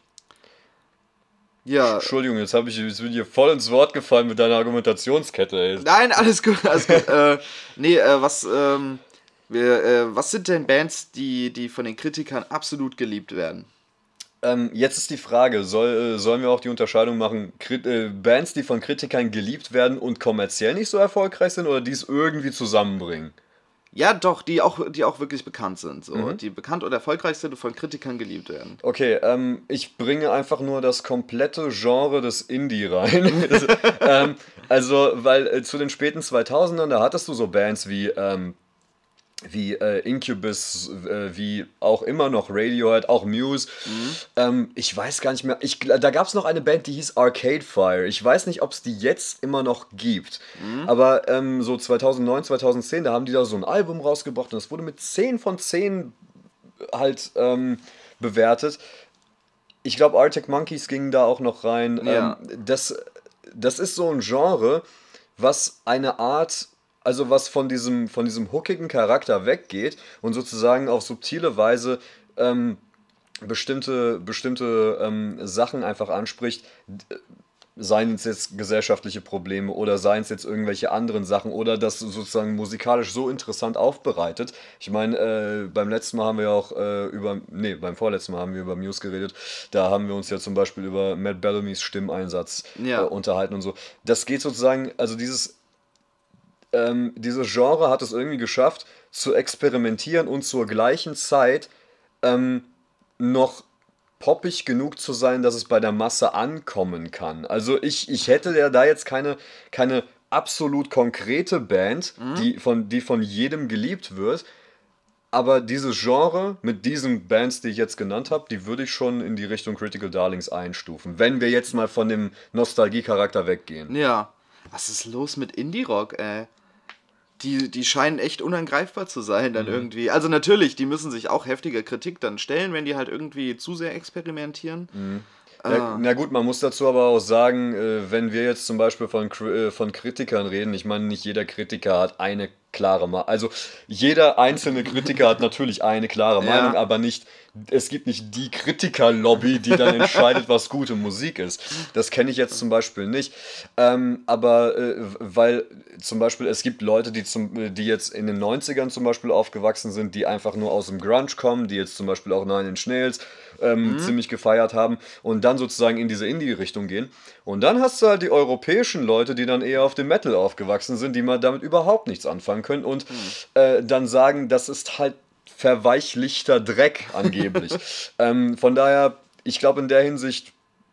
Ja. Entschuldigung, jetzt bin ich dir voll ins Wort gefallen mit deiner Argumentationskette, ey. Nein, alles gut, alles gut. Was sind denn Bands, die von den Kritikern absolut geliebt werden? Jetzt ist die Frage, sollen wir auch die Unterscheidung machen, Bands, die von Kritikern geliebt werden und kommerziell nicht so erfolgreich sind, oder die es irgendwie zusammenbringen? Ja, doch, die auch wirklich bekannt sind. So. Die bekannt oder erfolgreich sind und von Kritikern geliebt werden. Okay, ich bringe einfach nur das komplette Genre des Indie rein. Weil zu den späten 2000ern, da hattest du so Bands wie Incubus, wie auch immer noch Radiohead, auch Muse. Ich weiß gar nicht mehr. Da gab es noch eine Band, die hieß Arcade Fire. Ich weiß nicht, ob es die jetzt immer noch gibt. Aber so 2009, 2010, da haben die da so ein Album rausgebracht und das wurde mit 10 von 10 halt bewertet. Ich glaube, Arctic Monkeys gingen da auch noch rein. Ja. Das ist so ein Genre, was eine Art, also was von diesem hookigen Charakter weggeht und sozusagen auf subtile Weise bestimmte Sachen einfach anspricht, seien es jetzt gesellschaftliche Probleme oder seien es jetzt irgendwelche anderen Sachen oder das sozusagen musikalisch so interessant aufbereitet. Ich meine, beim letzten Mal haben wir ja auch beim vorletzten Mal haben wir über Muse geredet. Da haben wir uns ja zum Beispiel über Matt Bellamy's Stimmeinsatz unterhalten und so. Das geht sozusagen, also dieses Genre hat es irgendwie geschafft, zu experimentieren und zur gleichen Zeit noch poppig genug zu sein, dass es bei der Masse ankommen kann. Also ich hätte ja da jetzt keine absolut konkrete Band, die von jedem geliebt wird, aber dieses Genre mit diesen Bands, die ich jetzt genannt habe, die würde ich schon in die Richtung Critical Darlings einstufen, wenn wir jetzt mal von dem Nostalgie-Charakter weggehen. Ja. Was ist los mit Indie-Rock, ey? Die scheinen echt unangreifbar zu sein dann irgendwie. Also natürlich, die müssen sich auch heftiger Kritik dann stellen, wenn die halt irgendwie zu sehr experimentieren. Ja, na gut, man muss dazu aber auch sagen, wenn wir jetzt zum Beispiel von Kritikern reden, ich meine, nicht jeder Kritiker hat eine klare Meinung. Also jeder einzelne Kritiker hat natürlich eine klare Meinung, aber es gibt nicht die Kritikerlobby, die dann entscheidet, was gute Musik ist. Das kenne ich jetzt zum Beispiel nicht. Weil zum Beispiel es gibt Leute, die jetzt in den 90ern zum Beispiel aufgewachsen sind, die einfach nur aus dem Grunge kommen, die jetzt zum Beispiel auch Nine Inch Nails ziemlich gefeiert haben und dann sozusagen in diese Indie-Richtung gehen. Und dann hast du halt die europäischen Leute, die dann eher auf dem Metal aufgewachsen sind, die mal damit überhaupt nichts anfangen können und dann sagen, das ist halt verweichlichter Dreck angeblich. Von daher, ich glaube in der Hinsicht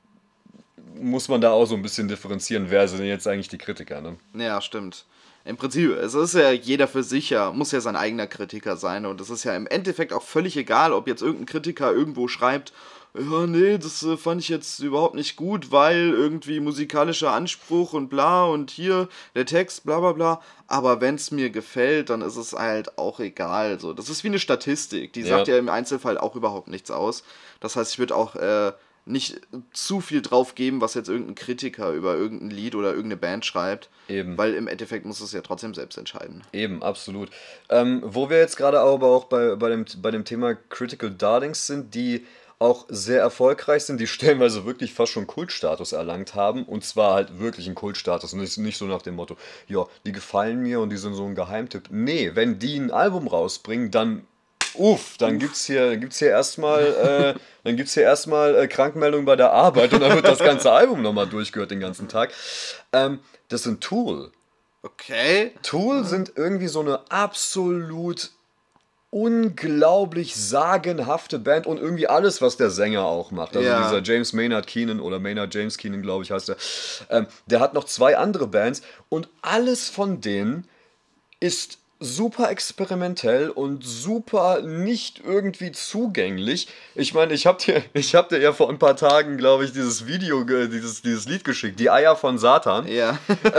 muss man da auch so ein bisschen differenzieren, wer sind jetzt eigentlich die Kritiker, ne? Ja, stimmt. Im Prinzip, es ist ja jeder für sich muss ja sein eigener Kritiker sein und es ist ja im Endeffekt auch völlig egal, ob jetzt irgendein Kritiker irgendwo schreibt, ja, nee, das fand ich jetzt überhaupt nicht gut, weil irgendwie musikalischer Anspruch und bla und hier der Text, bla bla bla. Aber wenn es mir gefällt, dann ist es halt auch egal. So, das ist wie eine Statistik, die sagt ja im Einzelfall auch überhaupt nichts aus. Das heißt, ich würde auch nicht zu viel drauf geben, was jetzt irgendein Kritiker über irgendein Lied oder irgendeine Band schreibt. Eben. Weil im Endeffekt muss es ja trotzdem selbst entscheiden. Eben, absolut. Wo wir jetzt gerade aber auch bei dem Thema Critical Darlings sind, die auch sehr erfolgreich sind, die stellenweise wirklich fast schon Kultstatus erlangt haben. Und zwar halt wirklich einen Kultstatus. Und nicht so nach dem Motto, ja, die gefallen mir und die sind so ein Geheimtipp. Nee, wenn die ein Album rausbringen, dann dann gibt's hier erstmal Krankmeldung bei der Arbeit und dann wird das ganze Album nochmal durchgehört den ganzen Tag. Das sind Tool. Okay. Tool sind irgendwie so eine absolut unglaublich sagenhafte Band und irgendwie alles, was der Sänger auch macht. Also dieser James Maynard Keenan oder Maynard James Keenan, glaube ich, heißt er. Der hat noch 2 andere Bands und alles von denen ist super experimentell und super nicht irgendwie zugänglich. Ich meine, ich hab dir ja vor ein paar Tagen, glaube ich, dieses Video, dieses Lied geschickt, Die Eier von Satan. Ja.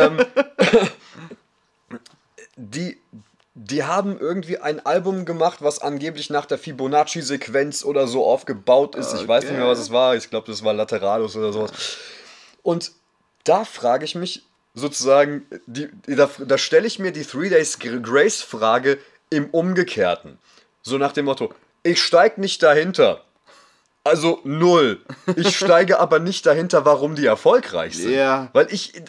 Die haben irgendwie ein Album gemacht, was angeblich nach der Fibonacci-Sequenz oder so aufgebaut ist. Ich weiß nicht mehr, was es war. Ich glaube, das war Lateralus oder sowas. Und da frage ich mich sozusagen, da stelle ich mir die 3 Days Grace Frage im Umgekehrten. So nach dem Motto, ich steige nicht dahinter. Also 0. Ich steige aber nicht dahinter, warum die erfolgreich sind. Ja. Weil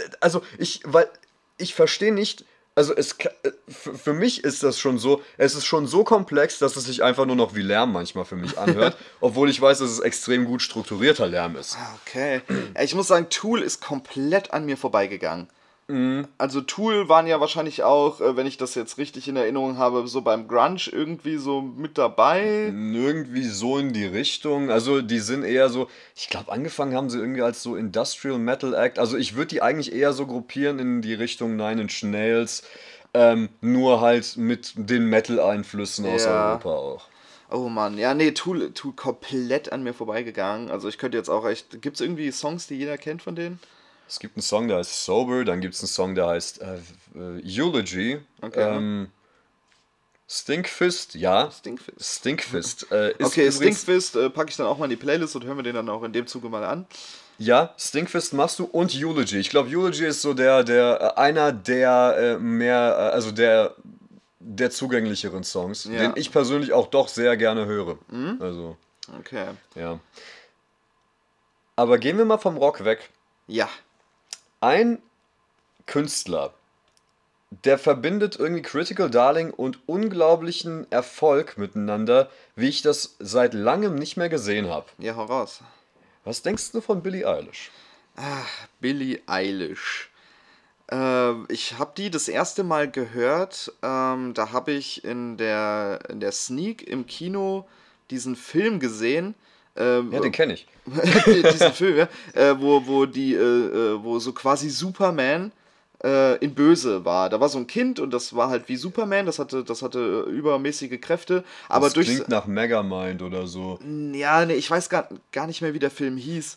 ich verstehe nicht, also für mich ist das schon so, es ist schon so komplex, dass es sich einfach nur noch wie Lärm manchmal für mich anhört, obwohl ich weiß, dass es extrem gut strukturierter Lärm ist. Okay. Ich muss sagen, Tool ist komplett an mir vorbeigegangen. Also Tool waren ja wahrscheinlich auch, wenn ich das jetzt richtig in Erinnerung habe, so beim Grunge irgendwie so mit dabei. Irgendwie so in die Richtung. Also die sind eher so, ich glaube, angefangen haben sie irgendwie als so Industrial Metal Act. Also ich würde die eigentlich eher so gruppieren in die Richtung Nine Inch Nails, nur halt mit den Metal-Einflüssen aus Ja. Europa auch. Oh Mann, ja, nee, Tool komplett an mir vorbeigegangen. Also ich könnte jetzt auch echt. Gibt's irgendwie Songs, die jeder kennt von denen? Es gibt einen Song, der heißt Sober, dann gibt es einen Song, der heißt Eulogy. Okay. Ähm, Stinkfist, ja. Stinkfist. Stinkfist ist Okay, übrigens, Stinkfist packe ich dann auch mal in die Playlist und hören wir den dann auch in dem Zuge mal an. ja, Stinkfist machst du und Eulogy. Ich glaube, Eulogy ist so einer der also der zugänglicheren Songs, den Ja, ich persönlich auch doch sehr gerne höre. Also, okay. ja. Aber gehen wir mal vom Rock weg. Ja, Ein Künstler, der verbindet irgendwie Critical Darling und unglaublichen Erfolg miteinander, wie ich das seit langem nicht mehr gesehen habe. ja, hau raus. Was denkst du von Billie Eilish? Billie Eilish. Ich habe die das erste Mal gehört. Da habe ich in der Sneak im Kino diesen Film gesehen. Ja, den kenne ich. Diesen Film, ja, wo so quasi Superman in Böse war. Da war so ein Kind und das war halt wie Superman, das hatte übermäßige Kräfte, aber Das durch, klingt nach Megamind oder so. ja, nee, ich weiß gar nicht mehr, wie der Film hieß.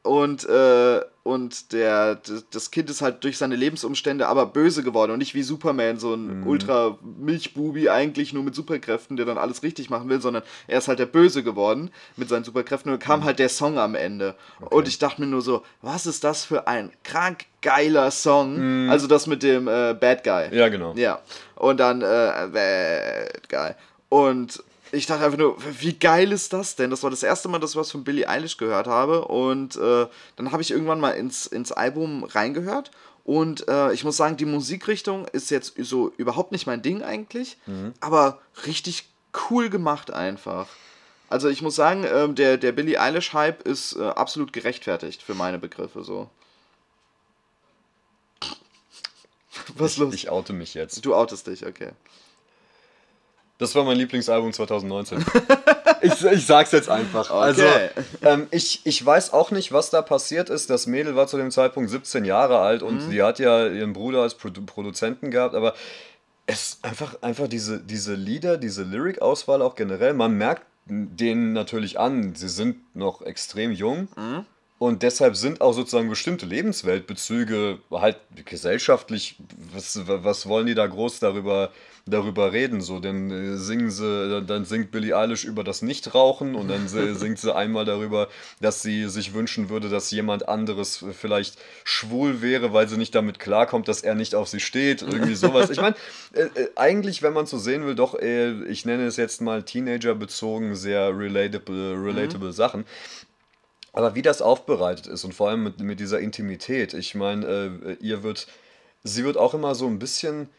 Und das Kind ist halt durch seine Lebensumstände aber böse geworden und nicht wie Superman, so ein Ultra-Milchbubi eigentlich nur mit Superkräften, der dann alles richtig machen will, sondern er ist halt der Böse geworden mit seinen Superkräften und dann kam halt der Song am Ende. Und Okay. ich dachte mir nur so, was ist das für ein krank geiler Song? Also das mit dem Bad Guy. Ja, genau. Ja. Und dann Bad Guy. Und ich dachte einfach nur, wie geil ist das denn? Das war das erste Mal, dass ich was von Billie Eilish gehört habe. Und dann habe ich irgendwann mal ins Album reingehört. Und ich muss sagen, die Musikrichtung ist jetzt so überhaupt nicht mein Ding eigentlich. Aber richtig cool gemacht einfach. Also ich muss sagen, der Billie Eilish-Hype ist absolut gerechtfertigt für meine Begriffe so. Was ist los? Ich oute mich jetzt. Du outest dich, okay. Das war mein Lieblingsalbum 2019. Ich sag's jetzt einfach. Also, Okay. ich weiß auch nicht, was da passiert ist. Das Mädel war zu dem Zeitpunkt 17 Jahre alt und die hat ja ihren Bruder als Produzenten gehabt, aber es einfach diese Lieder, diese Lyric-Auswahl auch generell, man merkt denen natürlich an, sie sind noch extrem jung. Und deshalb sind auch sozusagen bestimmte Lebensweltbezüge halt gesellschaftlich, was wollen die da groß darüber reden? So, dann singt Billie Eilish über das Nichtrauchen und dann singt sie einmal darüber, dass sie sich wünschen würde, dass jemand anderes vielleicht schwul wäre, weil sie nicht damit klarkommt, dass er nicht auf sie steht. Irgendwie sowas. Ich meine, eigentlich, wenn man so sehen will, doch, ich nenne es jetzt mal Teenager-bezogen, sehr relatable Sachen. Aber wie das aufbereitet ist und vor allem mit dieser Intimität, ich meine, sie wird auch immer so ein bisschen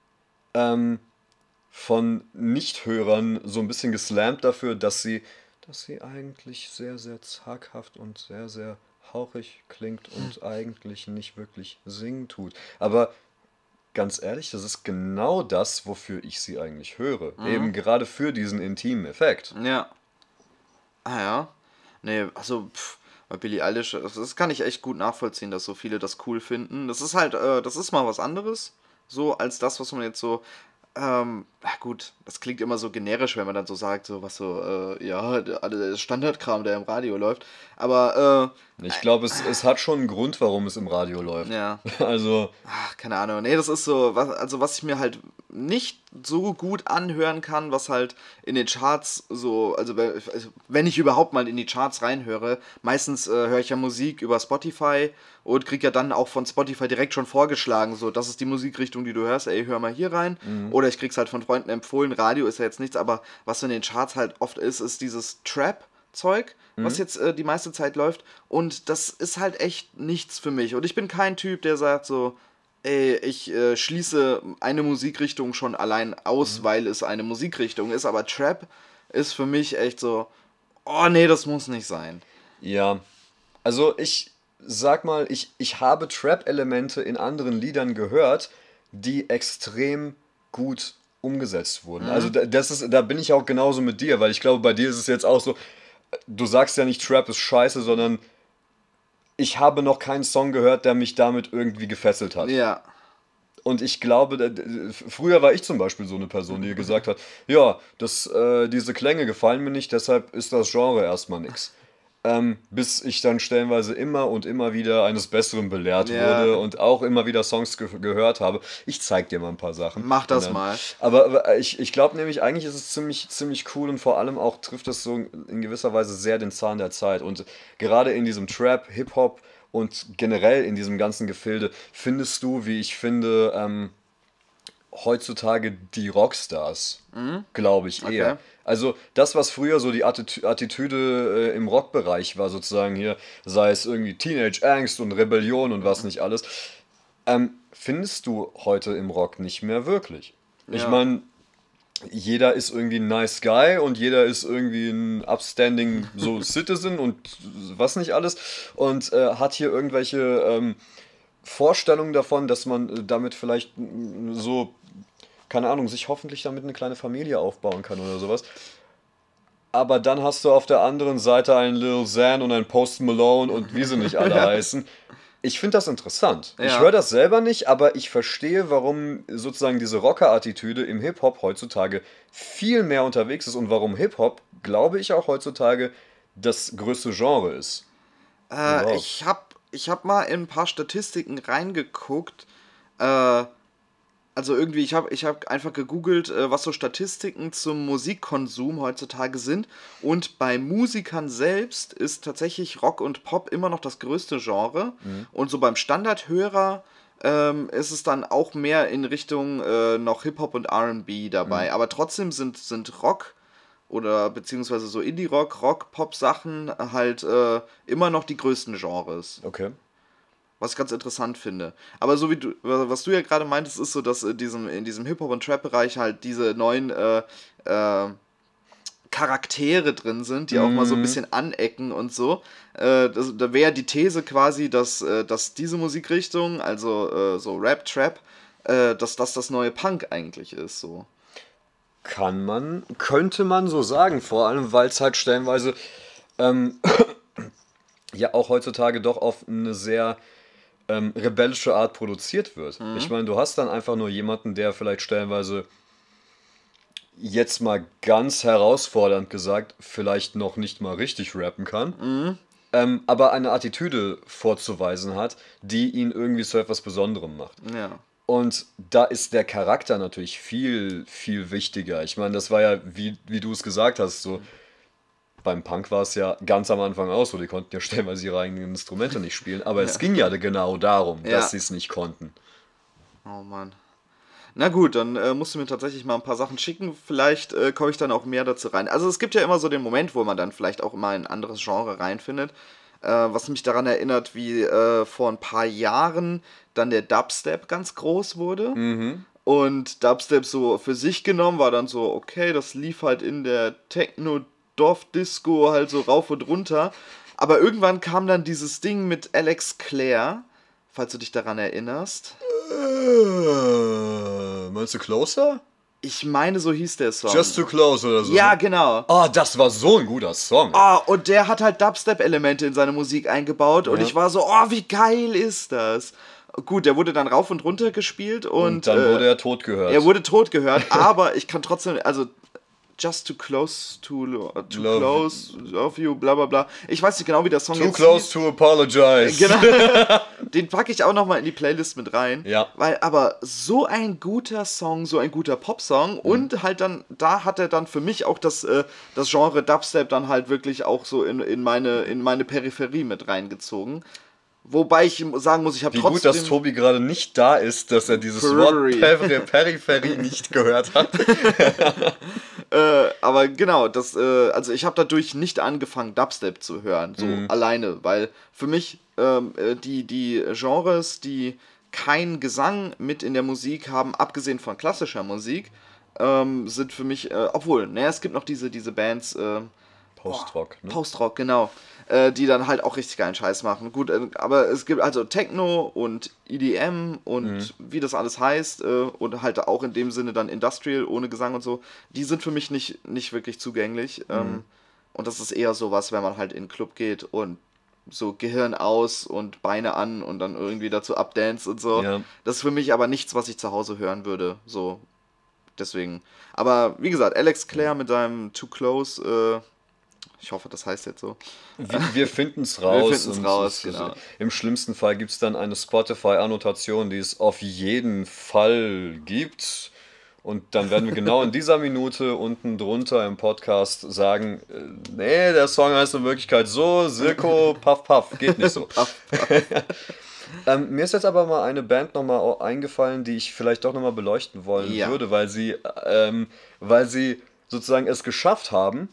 von Nichthörern so ein bisschen geslammt dafür, dass sie eigentlich sehr, sehr zaghaft und sehr, sehr hauchig klingt und eigentlich nicht wirklich singen tut. Aber ganz ehrlich, das ist genau das, wofür ich sie eigentlich höre. Eben gerade für diesen intimen Effekt. Ja. Ah ja. Nee, also bei Billie Eilish, das kann ich echt gut nachvollziehen, dass so viele das cool finden. Das ist halt, das ist mal was anderes, so als das, was man jetzt so, na gut, das klingt immer so generisch, wenn man dann so sagt, so was so, ja, der Standardkram, der im Radio läuft. Aber, Ich glaube, es hat schon einen Grund, warum es im Radio läuft. ja. Also, Ach, keine Ahnung. Nee, das ist so, was ich mir halt nicht so gut anhören kann, was halt in den Charts so, also wenn ich überhaupt mal in die Charts reinhöre, meistens höre ich ja Musik über Spotify und krieg ja dann auch von Spotify direkt schon vorgeschlagen, so, das ist die Musikrichtung, die du hörst, ey, hör mal hier rein. Oder ich krieg's halt von Freunden empfohlen, Radio ist ja jetzt nichts, aber was in den Charts halt oft ist dieses Trap-Zeug, was jetzt die meiste Zeit läuft. Und das ist halt echt nichts für mich. Und ich bin kein Typ, der sagt so, ey, ich schließe eine Musikrichtung schon allein aus, weil es eine Musikrichtung ist. Aber Trap ist für mich echt so, oh nee, das muss nicht sein. ja. Also sag mal, ich habe Trap-Elemente in anderen Liedern gehört, die extrem gut umgesetzt wurden. Also da bin ich auch genauso mit dir, weil ich glaube, bei dir ist es jetzt auch so, du sagst ja nicht, Trap ist scheiße, sondern ich habe noch keinen Song gehört, der mich damit irgendwie gefesselt hat. Ja. Und ich glaube, früher war ich zum Beispiel so eine Person, die gesagt hat, ja, diese Klänge gefallen mir nicht, deshalb ist das Genre erstmal nix. Bis ich dann stellenweise immer und immer wieder eines Besseren belehrt Ja. wurde und auch immer wieder Songs gehört habe. Ich zeig dir mal ein paar Sachen. Mach das Und dann, mal. aber ich glaube nämlich, eigentlich ist es ziemlich cool und vor allem auch trifft es so in gewisser Weise sehr den Zahn der Zeit. Und gerade in diesem Trap, Hip-Hop und generell in diesem ganzen Gefilde findest du, wie ich finde, heutzutage die Rockstars, glaube ich eher. Okay. Also das, was früher so die Attitüde im Rockbereich war, sozusagen hier, sei es irgendwie Teenage Angst und Rebellion und was nicht alles, findest du heute im Rock nicht mehr wirklich. Ich Ja. meine, jeder ist irgendwie ein nice guy und jeder ist irgendwie ein upstanding so Citizen und was nicht alles und hat hier irgendwelche Vorstellungen davon, dass man damit vielleicht so, keine Ahnung, sich hoffentlich damit eine kleine Familie aufbauen kann oder sowas. Aber dann hast du auf der anderen Seite einen Lil Xan und einen Post Malone und wie sie nicht alle heißen. Ich finde das interessant. Ich Ja. höre das selber nicht, aber ich verstehe, warum sozusagen diese Rocker-Attitüde im Hip-Hop heutzutage viel mehr unterwegs ist und warum Hip-Hop, glaube ich, auch heutzutage das größte Genre ist. Überhaupt. Ich hab mal in ein paar Statistiken reingeguckt. Äh, also irgendwie, ich hab einfach gegoogelt, was so Statistiken zum Musikkonsum heutzutage sind. Und bei Musikern selbst ist tatsächlich Rock und Pop immer noch das größte Genre. Und so beim Standardhörer ist es dann auch mehr in Richtung noch Hip-Hop und R&B dabei. Aber trotzdem sind Rock oder beziehungsweise so Indie-Rock, Rock-Pop-Sachen halt immer noch die größten Genres. Okay. Was ich ganz interessant finde. Aber so wie du, was du ja gerade meintest, ist so, dass in diesem Hip-Hop- und Trap-Bereich halt diese neuen Charaktere drin sind, die auch mal so ein bisschen anecken und so. Da wäre die These quasi, dass diese Musikrichtung, also so Rap, Trap, dass das neue Punk eigentlich ist, so. Könnte man so sagen, vor allem weil es halt stellenweise ja auch heutzutage doch auf eine sehr rebellische Art produziert wird. Ich meine, du hast dann einfach nur jemanden, der vielleicht stellenweise jetzt mal ganz herausfordernd gesagt, vielleicht noch nicht mal richtig rappen kann, aber eine Attitüde vorzuweisen hat, die ihn irgendwie zu etwas Besonderem macht. Ja. Und da ist der Charakter natürlich viel wichtiger. Ich meine, das war ja, wie du es gesagt hast, so beim Punk war es ja ganz am Anfang auch so, die konnten ja stellenweise ihre eigenen Instrumente nicht spielen, aber es ging ja genau darum, Ja. dass sie es nicht konnten. Oh Mann. Na gut, dann musst du mir tatsächlich mal ein paar Sachen schicken. Vielleicht komme ich dann auch mehr dazu rein. Also es gibt ja immer so den Moment, wo man dann vielleicht auch immer ein anderes Genre reinfindet. Was mich daran erinnert, wie vor ein paar Jahren dann der Dubstep ganz groß wurde. Und Dubstep so für sich genommen war dann so, okay, das lief halt in der Techno-Dorf-Disco halt so rauf und runter. Aber irgendwann kam dann dieses Ding mit Alex Clare, falls du dich daran erinnerst. Meinst du Closer? Ich meine, so hieß der Song. Just Too Close oder so? Ja, ne? genau. Oh, das war so ein guter Song. Ah, und der hat halt Dubstep-Elemente in seine Musik eingebaut und Ja. ich war so, oh, wie geil ist das? Gut, der wurde dann rauf und runter gespielt Und dann wurde er tot gehört. er wurde tot gehört, aber ich kann trotzdem, also Just Too Close to Close of You, bla bla bla. Ich weiß nicht genau, wie der Song Too jetzt close hieß. to apologize. Genau. Den packe ich auch nochmal in die Playlist mit rein. Ja. Weil aber so ein guter Song, so ein guter Popsong und halt dann, da hat er dann für mich auch das Genre Dubstep dann halt wirklich auch so in meine Peripherie mit reingezogen. Wobei ich sagen muss, ich habe Wie trotzdem... gut, dass Tobi gerade nicht da ist, dass er dieses Periphery. Wort Peripherie nicht gehört hat. aber genau, also ich habe dadurch nicht angefangen, Dubstep zu hören, so alleine, weil für mich die Genres, die keinen Gesang mit in der Musik haben, abgesehen von klassischer Musik, sind für mich, obwohl, es gibt noch diese Bands, Post-Rock, ne? Post-Rock, genau. Die dann halt auch richtig geilen Scheiß machen. Gut, aber es gibt also Techno und EDM und wie das alles heißt und halt auch in dem Sinne dann Industrial ohne Gesang und so, die sind für mich nicht wirklich zugänglich. Und das ist eher sowas, wenn man halt in den Club geht und so Gehirn aus und Beine an und dann irgendwie dazu updance und so. Ja. Das ist für mich aber nichts, was ich zu Hause hören würde. So, deswegen. Aber wie gesagt, Alex Clare mit seinem Too Close, ich hoffe, das heißt jetzt so. Wir finden es raus. Wir finden's raus, genau. Im schlimmsten Fall gibt es dann eine Spotify-Annotation, die es auf jeden Fall gibt. Und dann werden wir genau in dieser Minute unten drunter im Podcast sagen, nee, der Song heißt in Wirklichkeit so, Silko, Puff Puff, geht nicht so. Mir ist jetzt aber mal eine Band nochmal eingefallen, die ich vielleicht doch nochmal beleuchten wollen würde, weil sie sozusagen es geschafft haben,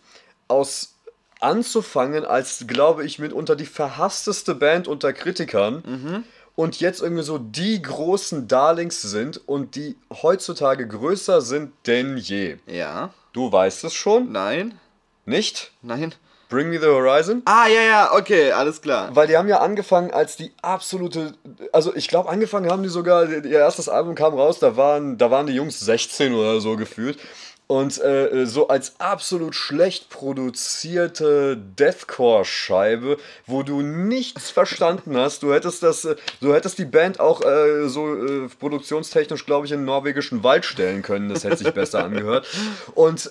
anzufangen als, glaube ich, mitunter die verhassteste Band unter Kritikern und jetzt irgendwie so die großen Darlings sind und die heutzutage größer sind denn je. Ja. Du weißt es schon? Nein. Nicht? Nein. Bring Me the Horizon? Ah, ja, okay, alles klar. Weil die haben ja angefangen als die absolute, also ich glaube angefangen haben die sogar, ihr erstes Album kam raus, da waren die Jungs 16 oder so gefühlt. Und so als absolut schlecht produzierte Deathcore-Scheibe, wo du nichts verstanden hast. Du hättest die Band auch produktionstechnisch, glaube ich, in den norwegischen Wald stellen können. Das hätte sich besser angehört. Und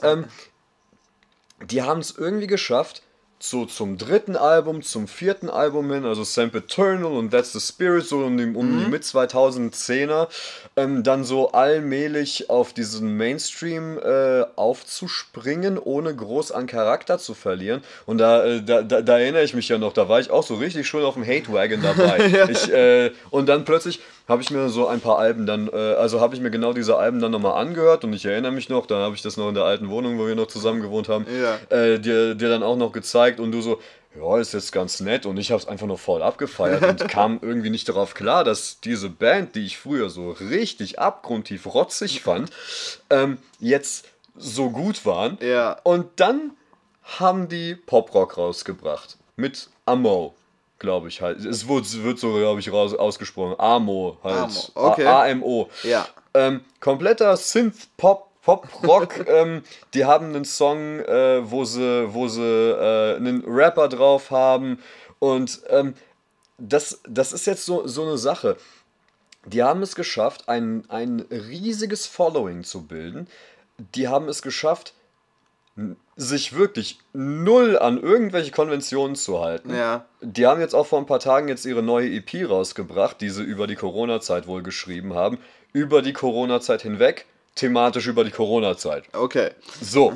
die haben es irgendwie geschafft, so zum dritten Album, zum vierten Album hin, also Sempiternal und That's the Spirit, so um die Mit-2010er, dann so allmählich auf diesen Mainstream aufzuspringen, ohne groß an Charakter zu verlieren. Und da erinnere ich mich ja noch, da war ich auch so richtig schön auf dem Hate-Wagon dabei. Und dann plötzlich habe ich mir so ein paar Alben dann, habe ich mir genau diese Alben dann nochmal angehört und ich erinnere mich noch, dann habe ich das noch in der alten Wohnung, wo wir noch zusammen gewohnt haben, dir dann auch noch gezeigt und du so, ja, ist jetzt ganz nett und ich habe es einfach nur voll abgefeiert und kam irgendwie nicht darauf klar, dass diese Band, die ich früher so richtig abgrundtief rotzig fand, jetzt so gut waren. Ja. Und dann haben die Poprock rausgebracht mit Amo. Glaube ich halt. Es wird so, glaube ich, ausgesprochen. Amo halt. Amo, okay. AMO. Ja. Kompletter Synth-Pop-Rock. Die haben einen Song, wo sie einen Rapper drauf haben. Und das ist jetzt so eine Sache. Die haben es geschafft, ein riesiges Following zu bilden. Die haben es geschafft, sich wirklich null an irgendwelche Konventionen zu halten. Ja. Die haben jetzt auch vor ein paar Tagen jetzt ihre neue EP rausgebracht, die sie über die Corona-Zeit wohl geschrieben haben. Über die Corona-Zeit hinweg, thematisch über die Corona-Zeit. Okay. So.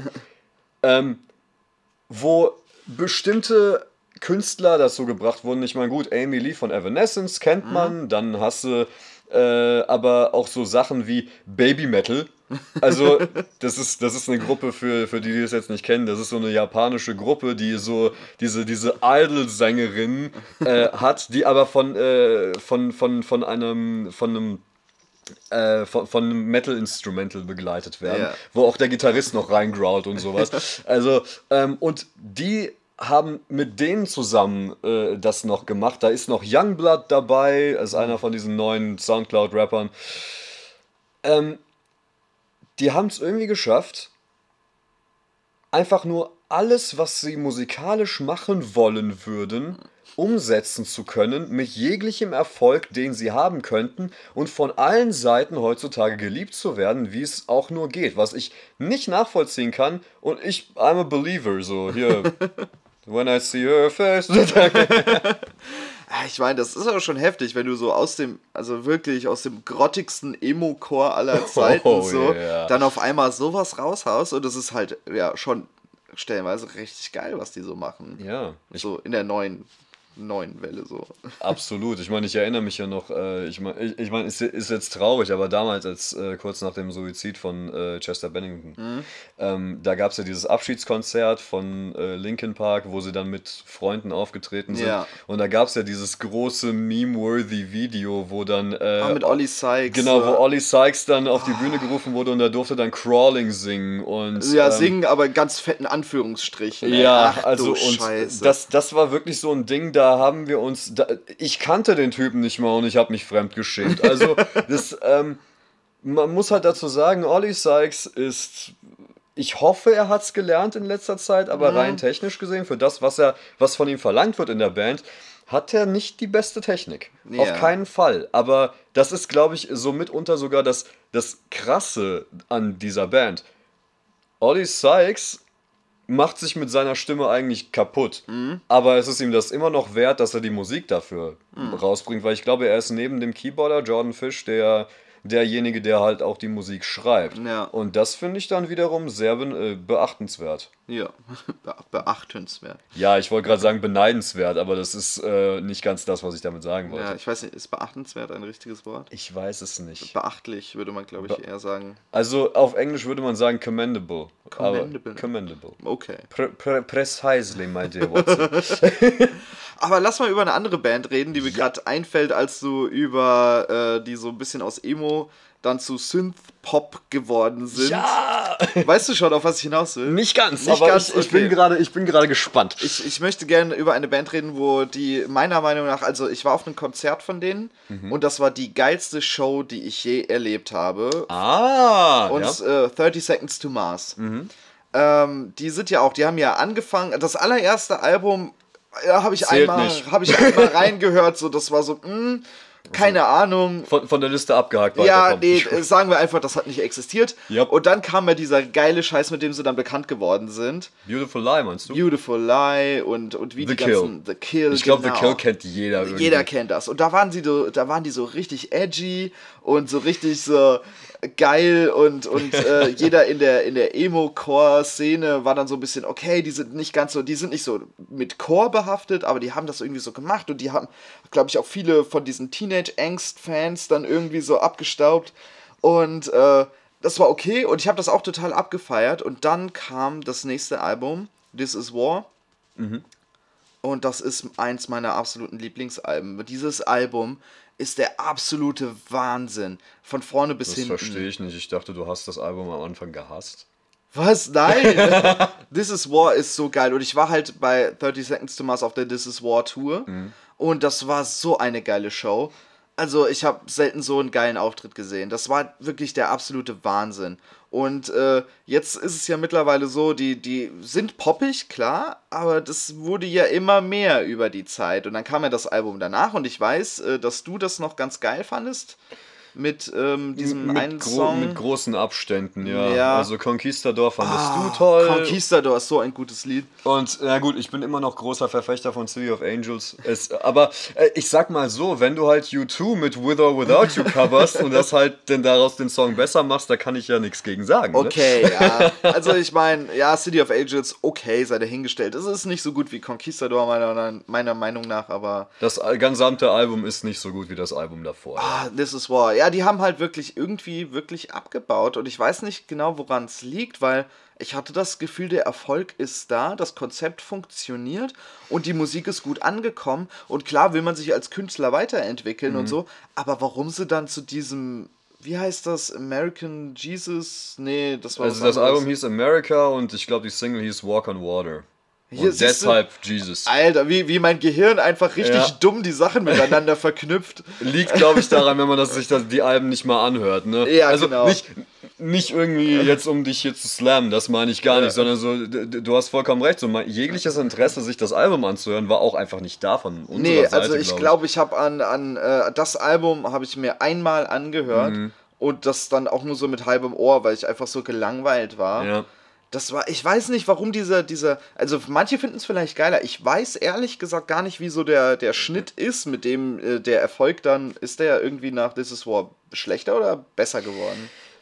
Wo bestimmte Künstler dazu gebracht wurden, ich meine, gut, Amy Lee von Evanescence kennt man, dann hast du aber auch so Sachen wie Baby Metal. Also, das ist eine Gruppe, für die es jetzt nicht kennen, das ist so eine japanische Gruppe, die so diese Idol-Sängerin hat, die aber von einem Metal-Instrumental begleitet werden, wo auch der Gitarrist noch reingrault und sowas. Also, und die haben mit denen zusammen das noch gemacht. Da ist noch Youngblood dabei, ist einer von diesen neuen Soundcloud-Rappern. Die haben es irgendwie geschafft, einfach nur alles, was sie musikalisch machen wollen würden, umsetzen zu können, mit jeglichem Erfolg, den sie haben könnten und von allen Seiten heutzutage geliebt zu werden, wie es auch nur geht. Was ich nicht nachvollziehen kann und I'm a believer, so hier... When I see your face. Ich meine, das ist aber schon heftig, wenn du so wirklich aus dem grottigsten Emo-Core aller Zeiten dann auf einmal sowas raushaust und das ist halt ja schon stellenweise richtig geil, was die so machen. Ja. So in der neuen neuen Welle so. Absolut. Ich meine, ich erinnere mich ja noch, ist jetzt traurig, aber damals, kurz nach dem Suizid von Chester Bennington, da gab es ja dieses Abschiedskonzert von Linkin Park, wo sie dann mit Freunden aufgetreten sind. Ja. Und da gab es ja dieses große meme-worthy Video, wo dann... mit Ollie Sykes. Genau, wo Ollie Sykes dann auf die Bühne gerufen wurde und er durfte dann Crawling singen. Und, ja, singen, aber in ganz fetten Anführungsstrichen. Ja, Ach, also und das war wirklich so ein Ding, da haben wir uns, ich kannte den Typen nicht mal und ich habe mich fremdgeschämt. Also man muss halt dazu sagen, Ollie Sykes ist, ich hoffe, er hat es gelernt in letzter Zeit, aber rein technisch gesehen, für das, was von ihm verlangt wird in der Band, hat er nicht die beste Technik. Ja. Auf keinen Fall. Aber das ist, glaube ich, so mitunter sogar das Krasse an dieser Band. Ollie Sykes macht sich mit seiner Stimme eigentlich kaputt. Aber es ist ihm das immer noch wert, dass er die Musik dafür rausbringt, weil ich glaube, er ist neben dem Keyboarder Jordan Fish derjenige, der halt auch die Musik schreibt. Ja. Und das finde ich dann wiederum sehr beachtenswert. Ja, beachtenswert. Ja, ich wollte gerade sagen beneidenswert, aber das ist nicht ganz das, was ich damit sagen wollte. Ja, ich weiß nicht, ist beachtenswert ein richtiges Wort? Ich weiß es nicht. Beachtlich würde man, glaube ich, eher sagen. Also auf Englisch würde man sagen commendable. Commendable. Aber commendable. Okay. Precisely, my dear Watson. Aber lass mal über eine andere Band reden, die mir gerade einfällt, als du über die so ein bisschen aus Emo dann zu Synth-Pop geworden sind. Ja! Weißt du schon, auf was ich hinaus will? Nicht ganz, Nicht aber ganz, ich bin gerade gespannt. Ich möchte gerne über eine Band reden, wo die meiner Meinung nach, also ich war auf einem Konzert von denen und das war die geilste Show, die ich je erlebt habe. Und ja. 30 Seconds to Mars. Die sind ja auch, die haben ja angefangen, das allererste Album, habe ich einmal reingehört, so das war so, keine Ahnung. Von der Liste abgehakt. Ja, nee, sagen wir einfach, das hat nicht existiert. Yep. Und dann kam ja dieser geile Scheiß, mit dem sie dann bekannt geworden sind. Beautiful Lie, meinst du? Beautiful Lie und wie The die Kill. ganzen... The Kill, Ich glaube, genau. The Kill kennt jeder irgendwie. Jeder kennt das. Und da waren die so richtig edgy und so richtig so geil und jeder in der Emo-Core-Szene war dann so ein bisschen, okay, die sind nicht so mit Core behaftet, aber die haben das irgendwie so gemacht und die haben, glaube ich, auch viele von diesen Teenage-Angst-Fans dann irgendwie so abgestaubt und das war okay und ich habe das auch total abgefeiert und dann kam das nächste Album, This Is War. Und das ist eins meiner absoluten Lieblingsalben. Dieses Album ist der absolute Wahnsinn. Von vorne bis hinten. Das verstehe ich nicht. Ich dachte, du hast das Album am Anfang gehasst. Was? Nein! This Is War ist so geil. Und ich war halt bei 30 Seconds to Mars auf der This Is War Tour. Und das war so eine geile Show. Also ich habe selten so einen geilen Auftritt gesehen. Das war wirklich der absolute Wahnsinn. Und jetzt ist es ja mittlerweile so, die sind poppig, klar, aber das wurde ja immer mehr über die Zeit. Und dann kam ja das Album danach und ich weiß, dass du das noch ganz geil fandest. Mit diesem einen Song. Mit großen Abständen, ja. Ja. Also Conquistador fandest du toll. Conquistador ist so ein gutes Lied. Und na gut, ich bin immer noch großer Verfechter von City of Angels. Aber ich sag mal so, wenn du halt U2 mit With or Without You coverst und das halt denn daraus den Song besser machst, da kann ich ja nichts gegen sagen. Ne? Okay, ja. Also ich meine, ja, City of Angels, okay, sei dahingestellt. Es ist nicht so gut wie Conquistador meiner Meinung nach, aber... Das gesamte Album ist nicht so gut wie das Album davor. This Is War. Ja, die haben halt wirklich abgebaut und ich weiß nicht genau, woran es liegt, weil ich hatte das Gefühl, der Erfolg ist da, das Konzept funktioniert und die Musik ist gut angekommen und klar will man sich als Künstler weiterentwickeln und so, aber warum sie dann zu diesem, wie heißt das, American Jesus? Nee, das war also das Album hieß America und ich glaube die Single hieß Walk on Water. Hier, und deshalb Jesus. Alter, wie mein Gehirn einfach richtig dumm die Sachen miteinander verknüpft. Liegt, glaube ich, daran, wenn man sich die Alben nicht mal anhört, ne? Ja, also genau. Nicht irgendwie jetzt, um dich hier zu slammen, das meine ich gar nicht, sondern so, du hast vollkommen recht, so jegliches Interesse, sich das Album anzuhören, war auch einfach nicht da von unserer Seite, also ich glaube, ich habe an das Album habe ich mir einmal angehört und das dann auch nur so mit halbem Ohr, weil ich einfach so gelangweilt war. Ja. Das war, ich weiß nicht, warum also manche finden es vielleicht geiler. Ich weiß ehrlich gesagt gar nicht, wie so der Schnitt ist, mit dem der Erfolg dann, ist der irgendwie nach This Is War schlechter oder besser geworden?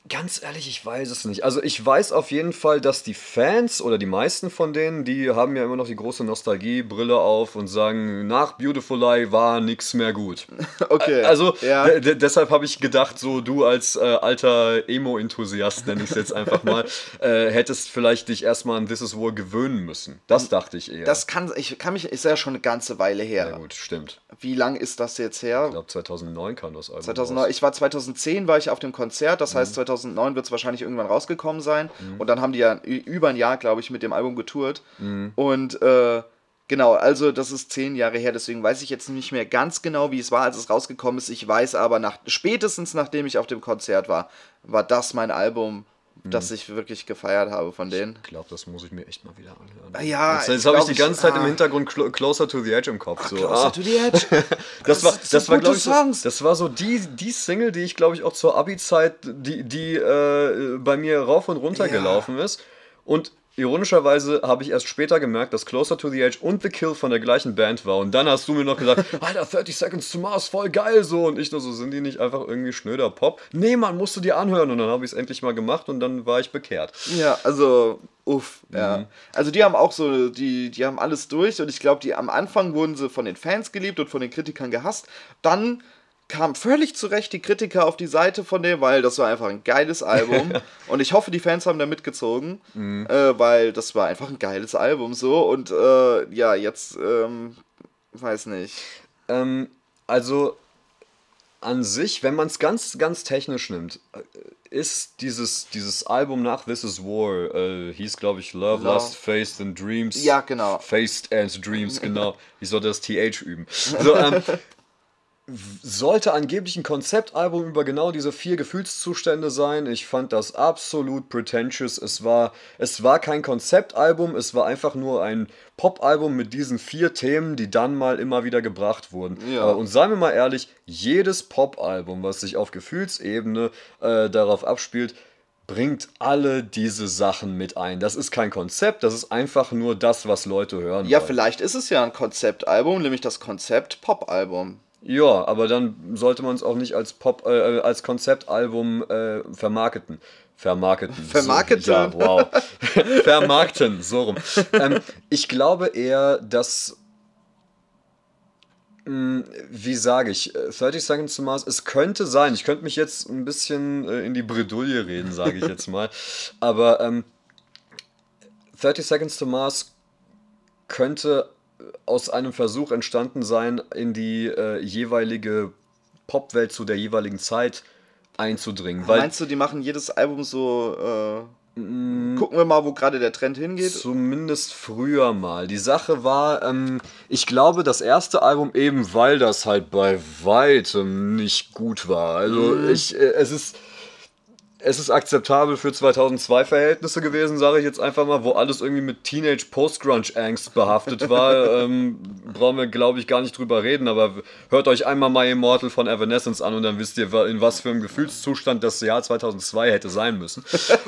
Ganz ehrlich, ich weiß es nicht. Also ich weiß auf jeden Fall, dass die Fans oder die meisten von denen, die haben ja immer noch die große Nostalgiebrille auf und sagen, nach Beautiful Lie war nix mehr gut. Okay, Also ja. deshalb habe ich gedacht, so du als alter Emo-Enthusiast, nenne ich es jetzt einfach mal, hättest vielleicht dich erstmal an This Is War gewöhnen müssen. Das dachte ich eher. Ist ja schon eine ganze Weile her. Ja gut, stimmt. Wie lang ist das jetzt her? Ich glaube 2009 kam das Album 2009, raus. ich war 2010 war ich auf dem Konzert, das heißt 2009 wird es wahrscheinlich irgendwann rausgekommen sein und dann haben die ja über ein Jahr, glaube ich, mit dem Album getourt und genau, also das ist 10 Jahre her, deswegen weiß ich jetzt nicht mehr ganz genau, wie es war, als es rausgekommen ist. Ich weiß aber, spätestens nachdem ich auf dem Konzert war, war das mein Album, das ich wirklich gefeiert habe von denen. Ich glaube, das muss ich mir echt mal wieder anhören. Ja, jetzt habe ich die ganze Zeit im Hintergrund Closer to the Edge im Kopf. So. Closer to the Edge. Das war glaube ich, Songs. das war so die Single, die ich glaube ich auch zur Abi-Zeit, die bei mir rauf und runter gelaufen ist. Und ironischerweise habe ich erst später gemerkt, dass Closer to the Edge und The Kill von der gleichen Band war. Und dann hast du mir noch gesagt, Alter, 30 Seconds to Mars, voll geil so. Und ich nur so, sind die nicht einfach irgendwie schnöder Pop? Nee, Mann, musst du dir anhören. Und dann habe ich es endlich mal gemacht und dann war ich bekehrt. Ja, also, ja. Also die haben auch so, die haben alles durch und ich glaube, am Anfang wurden sie von den Fans geliebt und von den Kritikern gehasst. Dann kamen völlig zu Recht die Kritiker auf die Seite von dem, weil das war einfach ein geiles Album. Und ich hoffe, die Fans haben da mitgezogen, weil das war einfach ein geiles Album so. Und ja, jetzt, weiß nicht. Also an sich, wenn man es ganz, ganz technisch nimmt, ist dieses Album nach This Is War, hieß glaube ich Love, Lust, Faith and Dreams. Ja, genau. Faith and Dreams, genau. Ich sollte das TH üben. So, sollte angeblich ein Konzeptalbum über genau diese 4 Gefühlszustände sein. Ich fand das absolut pretentious. Es war kein Konzeptalbum, es war einfach nur ein Popalbum mit diesen 4 Themen, die dann mal immer wieder gebracht wurden. Ja. Und seien wir mal ehrlich, jedes Popalbum, was sich auf Gefühlsebene darauf abspielt, bringt alle diese Sachen mit ein. Das ist kein Konzept, das ist einfach nur das, was Leute hören Ja, wollen. vielleicht ist es ja ein Konzeptalbum, nämlich das Konzept-Pop-Album. Ja, aber dann sollte man es auch nicht als als Konzeptalbum vermarkten. Vermarkten. Vermarkten? So, ja, wow. Vermarkten, so rum. Ich glaube eher, dass wie sage ich, 30 Seconds to Mars, es könnte sein, ich könnte mich jetzt ein bisschen in die Bredouille reden, sage ich jetzt mal, aber 30 Seconds to Mars könnte aus einem Versuch entstanden sein, in die jeweilige Popwelt zu der jeweiligen Zeit einzudringen. Weil Meinst du, die machen jedes Album so, gucken wir mal, wo gerade der Trend hingeht? zumindest früher mal. Die Sache war, ich glaube, das erste Album eben, weil das halt bei weitem nicht gut war. Also es ist akzeptabel für 2002 Verhältnisse gewesen, sage ich jetzt einfach mal, wo alles irgendwie mit Teenage Post-Grunge-Angst behaftet war. Brauchen wir, glaube ich, gar nicht drüber reden, aber hört euch einmal My Immortal von Evanescence an und dann wisst ihr, in was für einem Gefühlszustand das Jahr 2002 hätte sein müssen.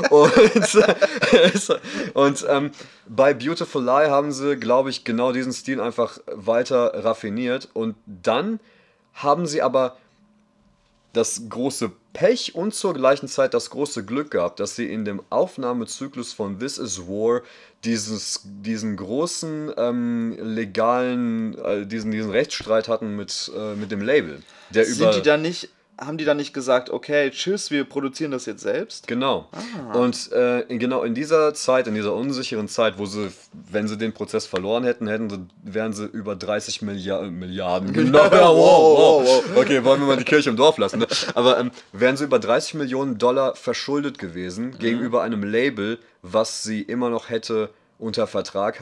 Und bei Beautiful Lie haben sie, glaube ich, genau diesen Stil einfach weiter raffiniert und dann haben sie aber das große Pech und zur gleichen Zeit das große Glück gehabt, dass sie in dem Aufnahmezyklus von This Is War diesen großen legalen, diesen Rechtsstreit hatten mit dem Label. Haben die dann nicht gesagt, okay, tschüss, wir produzieren das jetzt selbst? Genau. Und genau in dieser Zeit, in dieser unsicheren Zeit, wo sie, wenn sie den Prozess verloren hätten, wären sie über 30 Milliarden. Genau. Wow. Okay, wollen wir mal die Kirche im Dorf lassen. Ne? Aber wären sie über 30 Millionen Dollar verschuldet gewesen gegenüber einem Label, was sie immer noch hätte unter Vertrag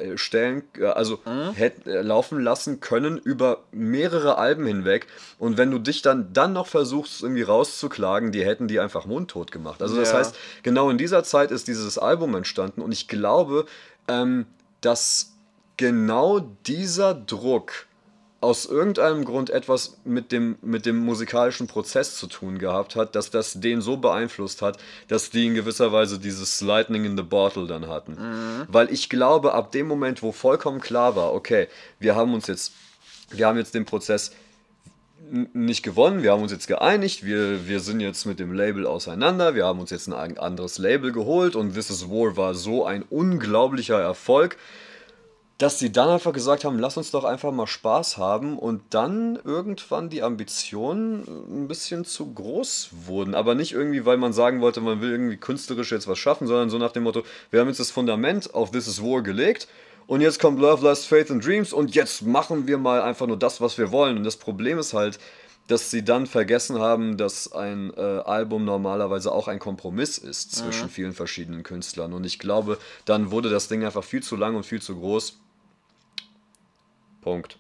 laufen lassen können über mehrere Alben hinweg. Und wenn du dich dann noch versuchst, irgendwie rauszuklagen, die hätten die einfach mundtot gemacht. Also das heißt, genau in dieser Zeit ist dieses Album entstanden und ich glaube, dass genau dieser Druck aus irgendeinem Grund etwas mit dem musikalischen Prozess zu tun gehabt hat, dass das den so beeinflusst hat, dass die in gewisser Weise dieses Lightning in the Bottle dann hatten. Weil ich glaube, ab dem Moment, wo vollkommen klar war, okay, wir haben jetzt den Prozess, nicht gewonnen, wir haben uns jetzt geeinigt, wir sind jetzt mit dem Label auseinander, wir haben uns jetzt ein anderes Label geholt und This Is War war so ein unglaublicher Erfolg, dass sie dann einfach gesagt haben, lass uns doch einfach mal Spaß haben und dann irgendwann die Ambitionen ein bisschen zu groß wurden. Aber nicht irgendwie, weil man sagen wollte, man will irgendwie künstlerisch jetzt was schaffen, sondern so nach dem Motto, wir haben jetzt das Fundament auf This Is War gelegt und jetzt kommt Love, Lust, Faith and Dreams und jetzt machen wir mal einfach nur das, was wir wollen. Und das Problem ist halt, dass sie dann vergessen haben, dass ein Album normalerweise auch ein Kompromiss ist zwischen vielen verschiedenen Künstlern. Und ich glaube, dann wurde das Ding einfach viel zu lang und viel zu groß. Punkt.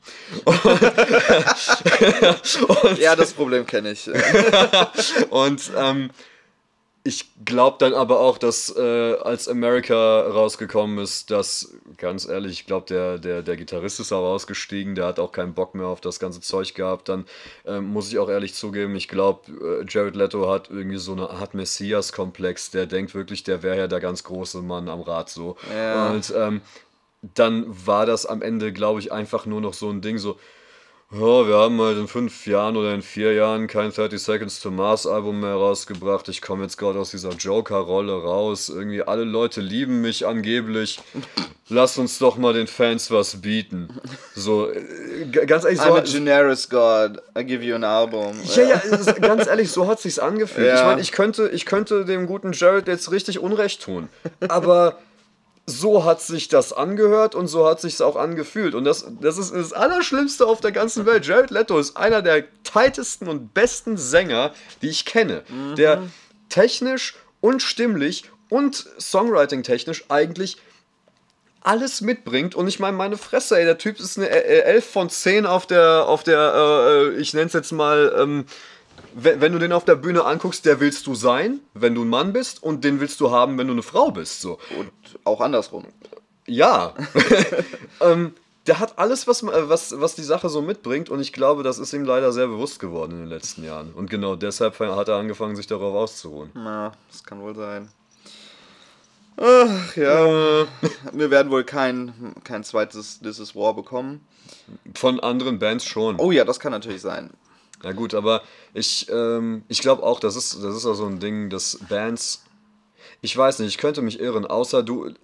Ja, das Problem kenne ich. Und ich glaube dann aber auch, dass als America rausgekommen ist, dass, ganz ehrlich, ich glaube, der Gitarrist ist auch ausgestiegen, der hat auch keinen Bock mehr auf das ganze Zeug gehabt. Dann muss ich auch ehrlich zugeben, ich glaube, Jared Leto hat irgendwie so eine Art Messias-Komplex, der denkt wirklich, der wäre ja der ganz große Mann am Rad so. Ja. Und dann war das am Ende, glaube ich, einfach nur noch so ein Ding, so, ja, wir haben halt in 5 Jahren oder in 4 Jahren kein 30 Seconds to Mars Album mehr rausgebracht. Ich komme jetzt gerade aus dieser Joker-Rolle raus. Irgendwie alle Leute lieben mich angeblich. Lass uns doch mal den Fans was bieten. So, ganz ehrlich, so I'm a generous God, I give you an album. ja, ganz ehrlich, so hat sich's angefühlt. Ja. Ich meine, ich könnte dem guten Jared jetzt richtig Unrecht tun. Aber so hat sich das angehört und so hat sich's auch angefühlt. Und das ist das Allerschlimmste auf der ganzen Welt. Jared Leto ist einer der tightesten und besten Sänger, die ich kenne. Der technisch und stimmlich und Songwriting-technisch eigentlich alles mitbringt. Und ich meine, meine Fresse, ey, der Typ ist eine 11 von 10 auf der ich nenne es jetzt mal, wenn du den auf der Bühne anguckst, der willst du sein, wenn du ein Mann bist, und den willst du haben, wenn du eine Frau bist. So. Und auch andersrum. Ja. Der hat alles, was die Sache so mitbringt, und ich glaube, das ist ihm leider sehr bewusst geworden in den letzten Jahren. Und genau deshalb hat er angefangen, sich darauf auszuruhen. Na, das kann wohl sein. Ach ja, wir werden wohl kein zweites This Is War bekommen. Von anderen Bands schon. Oh ja, das kann natürlich sein. Na gut, aber ich glaube auch, das ist auch so ein Ding, dass Bands, ich weiß nicht, ich könnte mich irren, außer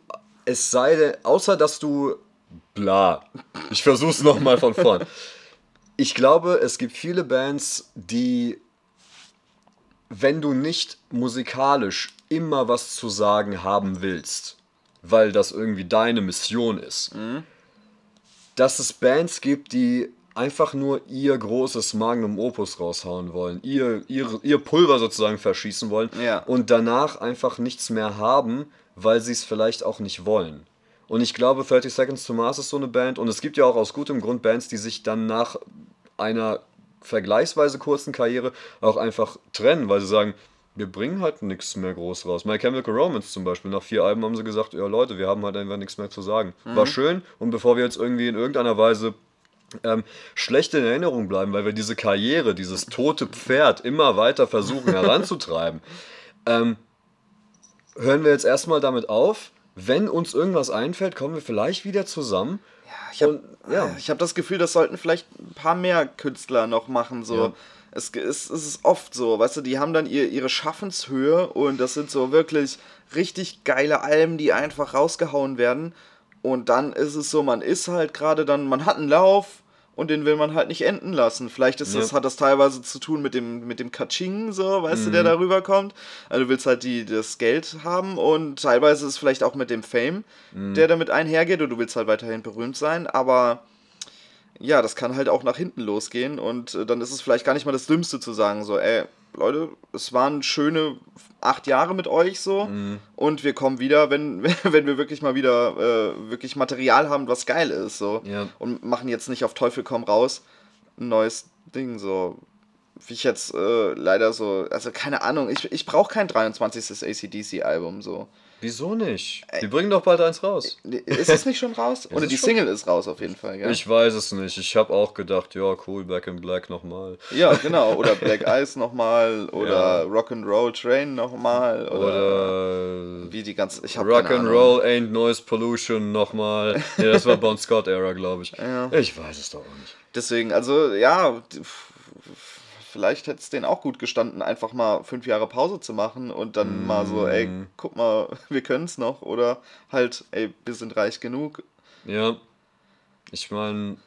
dass du, bla, ich versuch's nochmal von vorn. Ich glaube, es gibt viele Bands, die, wenn du nicht musikalisch immer was zu sagen haben willst, weil das irgendwie deine Mission ist, dass es Bands gibt, die einfach nur ihr großes Magnum Opus raushauen wollen, ihr Pulver sozusagen verschießen wollen, Ja. und danach einfach nichts mehr haben, weil sie es vielleicht auch nicht wollen. Und ich glaube, 30 Seconds to Mars ist so eine Band, und es gibt ja auch aus gutem Grund Bands, die sich dann nach einer vergleichsweise kurzen Karriere auch einfach trennen, weil sie sagen, wir bringen halt nichts mehr groß raus. My Chemical Romance zum Beispiel, nach 4 Alben haben sie gesagt, ja Leute, wir haben halt einfach nichts mehr zu sagen. War schön, und bevor wir jetzt irgendwie in irgendeiner Weise schlecht in Erinnerung bleiben, weil wir diese Karriere, dieses tote Pferd immer weiter versuchen heranzutreiben, hören wir jetzt erstmal damit auf. Wenn uns irgendwas einfällt, kommen wir vielleicht wieder zusammen. Ich habe das Gefühl, das sollten vielleicht ein paar mehr Künstler noch machen. So. Ja. Es ist oft so, weißt du, die haben dann ihre Schaffenshöhe, und das sind so wirklich richtig geile Alben, die einfach rausgehauen werden. Und dann ist es so, man ist halt gerade dann, man hat einen Lauf, und den will man halt nicht enden lassen. Vielleicht hat das teilweise zu tun mit dem Kaching, so, weißt du, der darüber kommt. Also du willst halt das Geld haben, und teilweise ist es vielleicht auch mit dem Fame, der damit einhergeht, und du willst halt weiterhin berühmt sein, aber ja, das kann halt auch nach hinten losgehen, und dann ist es vielleicht gar nicht mal das Dümmste zu sagen, so, ey, Leute, es waren schöne 8 Jahre mit euch so, und wir kommen wieder, wenn wir wirklich mal wieder wirklich Material haben, was geil ist, so, und machen jetzt nicht auf Teufel komm raus ein neues Ding, so, wie ich jetzt leider so, also keine Ahnung, ich brauche kein 23. AC/DC-Album, so. Wieso nicht? Die bringen doch bald eins raus. Ist es nicht schon raus? Oder die Single ist raus auf jeden Fall, gell? Ich weiß es nicht. Ich habe auch gedacht, ja cool, Back in Black nochmal. Ja, genau. Oder Black Ice nochmal. Oder Rock'n'Roll Train nochmal. Oder wie die ganze... Rock'n'Roll Ain't Noise Pollution nochmal. Ja, das war Bon Scott Era, glaube ich. Ja. Ich weiß es doch auch nicht. Deswegen, also ja, vielleicht hätte es denen auch gut gestanden, einfach mal 5 Jahre Pause zu machen und dann mal so, ey, guck mal, wir können es noch. Oder halt, ey, wir sind reich genug. Ja, ich meine,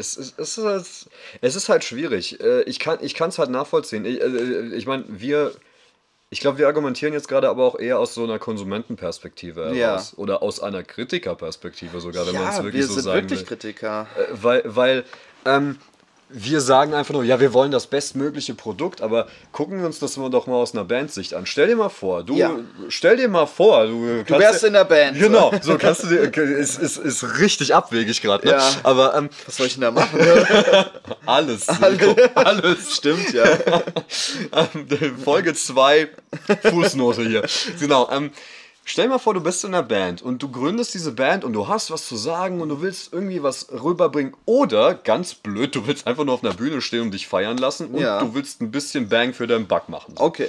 es ist halt schwierig. Ich kann es halt nachvollziehen. Ich meine, ich glaube, wir argumentieren jetzt gerade aber auch eher aus so einer Konsumentenperspektive heraus. Ja. Oder aus einer Kritikerperspektive sogar, wenn man es Ja, wirklich wir so sind sagen wirklich will. Kritiker. Weil wir sagen einfach nur, ja, wir wollen das bestmögliche Produkt, aber gucken wir uns das doch mal aus einer Bandsicht an. Ja. Stell dir mal vor, Du kannst wärst in der Band. Genau, so kannst du dir, ist richtig abwegig gerade, ne? Ja. Aber Was soll ich denn da machen? alles, Nico, alles. Stimmt, ja. Folge 2, Fußnote hier. Genau, stell dir mal vor, du bist in einer Band und du gründest diese Band und du hast was zu sagen und du willst irgendwie was rüberbringen. Oder, ganz blöd, du willst einfach nur auf einer Bühne stehen und dich feiern lassen und Ja. du willst ein bisschen Bang für deinen Buck machen. Okay.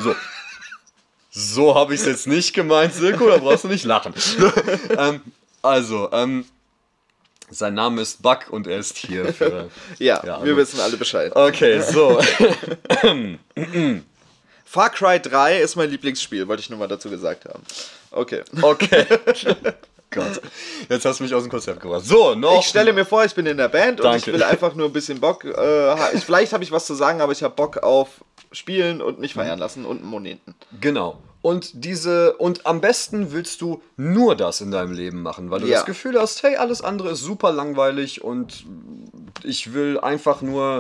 So habe ich es jetzt nicht gemeint, Silko, da brauchst du nicht lachen. Sein Name ist Buck und er ist hier für... Ja, Ja, wir also- wissen alle Bescheid. Okay, so. Far Cry 3 ist mein Lieblingsspiel, wollte ich nur mal dazu gesagt haben. Okay. Okay. Gott. Jetzt hast du mich aus dem Konzept gebracht. So, noch. Ich stelle mir vor, ich bin in der Band und Danke. ich will einfach nur ein bisschen Bock. Vielleicht habe ich was zu sagen, aber ich habe Bock auf Spielen und mich feiern lassen und Moneten. Genau. Und am besten willst du nur das in deinem Leben machen, weil du Ja. das Gefühl hast, hey, alles andere ist super langweilig und ich will einfach nur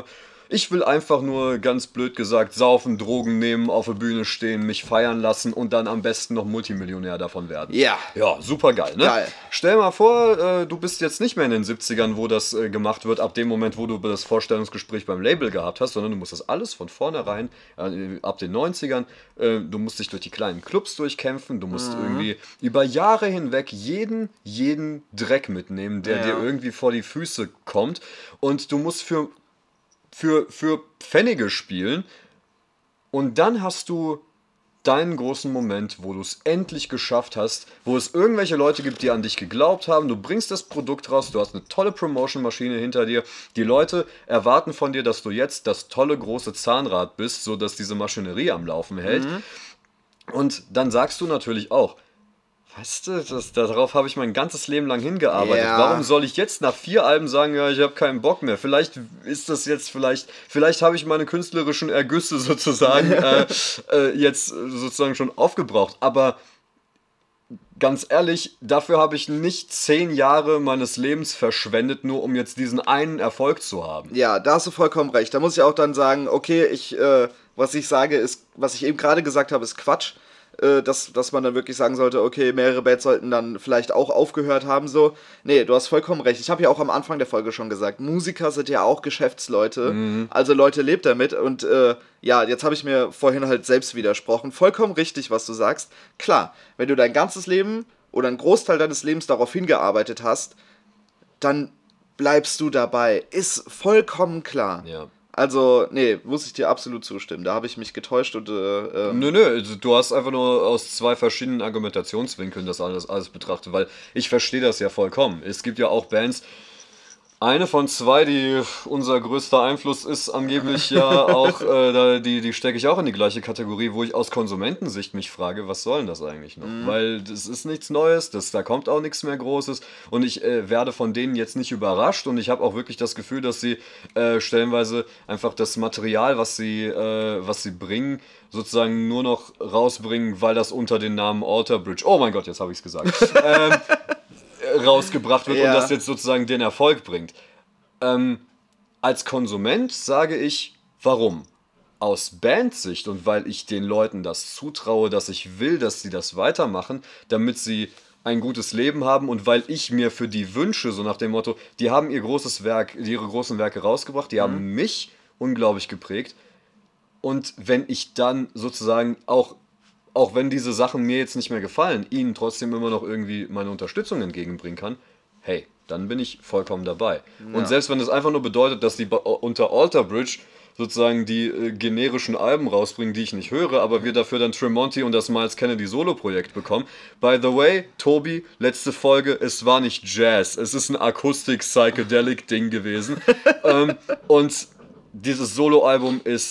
ganz blöd gesagt saufen, Drogen nehmen, auf der Bühne stehen, mich feiern lassen und dann am besten noch Multimillionär davon werden. Ja. Ja, super geil, ne? Geil. Stell mal vor, du bist jetzt nicht mehr in den 70ern, wo das gemacht wird, ab dem Moment, wo du das Vorstellungsgespräch beim Label gehabt hast, sondern du musst das alles von vornherein, ab den 90ern, du musst dich durch die kleinen Clubs durchkämpfen, du musst irgendwie über Jahre hinweg jeden Dreck mitnehmen, der dir irgendwie vor die Füße kommt und du musst für Pfennige spielen und dann hast du deinen großen Moment, wo du es endlich geschafft hast, wo es irgendwelche Leute gibt, die an dich geglaubt haben, du bringst das Produkt raus, du hast eine tolle Promotion-Maschine hinter dir, die Leute erwarten von dir, dass du jetzt das tolle große Zahnrad bist, sodass diese Maschinerie am Laufen hält und dann sagst du natürlich auch, weißt du, darauf habe ich mein ganzes Leben lang hingearbeitet. Ja. Warum soll ich jetzt nach 4 Alben sagen, ja, ich habe keinen Bock mehr? Vielleicht ist das jetzt, vielleicht habe ich meine künstlerischen Ergüsse sozusagen jetzt sozusagen schon aufgebraucht. Aber ganz ehrlich, dafür habe ich nicht 10 Jahre meines Lebens verschwendet, nur um jetzt diesen einen Erfolg zu haben. Ja, da hast du vollkommen recht. Da muss ich auch dann sagen, okay, was ich sage, ist, was ich eben gerade gesagt habe, ist Quatsch. Dass man dann wirklich sagen sollte, okay, mehrere Bands sollten dann vielleicht auch aufgehört haben, so. Nee, du hast vollkommen recht. Ich habe ja auch am Anfang der Folge schon gesagt, Musiker sind ja auch Geschäftsleute, also Leute, lebt damit und ja, jetzt habe ich mir vorhin halt selbst widersprochen. Vollkommen richtig, was du sagst. Klar, wenn du dein ganzes Leben oder einen Großteil deines Lebens darauf hingearbeitet hast, dann bleibst du dabei. Ist vollkommen klar. Ja. Also, nee, muss ich dir absolut zustimmen. Da habe ich mich getäuscht und Nö, also du hast einfach nur aus 2 verschiedenen Argumentationswinkeln das alles betrachtet, weil ich verstehe das ja vollkommen. Es gibt ja auch Bands, eine von 2, die unser größter Einfluss ist, angeblich ja auch, die stecke ich auch in die gleiche Kategorie, wo ich aus Konsumentensicht mich frage, was soll denn das eigentlich noch? Weil das ist nichts Neues, da kommt auch nichts mehr Großes und ich werde von denen jetzt nicht überrascht und ich habe auch wirklich das Gefühl, dass sie stellenweise einfach das Material, was sie bringen, sozusagen nur noch rausbringen, weil das unter den Namen Alter Bridge, oh mein Gott, jetzt habe ich es gesagt, rausgebracht wird Ja. und das jetzt sozusagen den Erfolg bringt. Als Konsument sage ich, warum? Aus Bandsicht und weil ich den Leuten das zutraue, dass ich will, dass sie das weitermachen, damit sie ein gutes Leben haben und weil ich mir für die wünsche, so nach dem Motto, die haben ihre großen Werke rausgebracht, die haben mich unglaublich geprägt und wenn ich dann sozusagen auch wenn diese Sachen mir jetzt nicht mehr gefallen, ihnen trotzdem immer noch irgendwie meine Unterstützung entgegenbringen kann, hey, dann bin ich vollkommen dabei. Ja. Und selbst wenn das einfach nur bedeutet, dass die unter Alter Bridge sozusagen die generischen Alben rausbringen, die ich nicht höre, aber wir dafür dann Tremonti und das Miles Kennedy Solo-Projekt bekommen. By the way, Tobi, letzte Folge, es war nicht Jazz, es ist ein Akustik-Psychedelic-Ding gewesen. Und dieses Solo-Album ist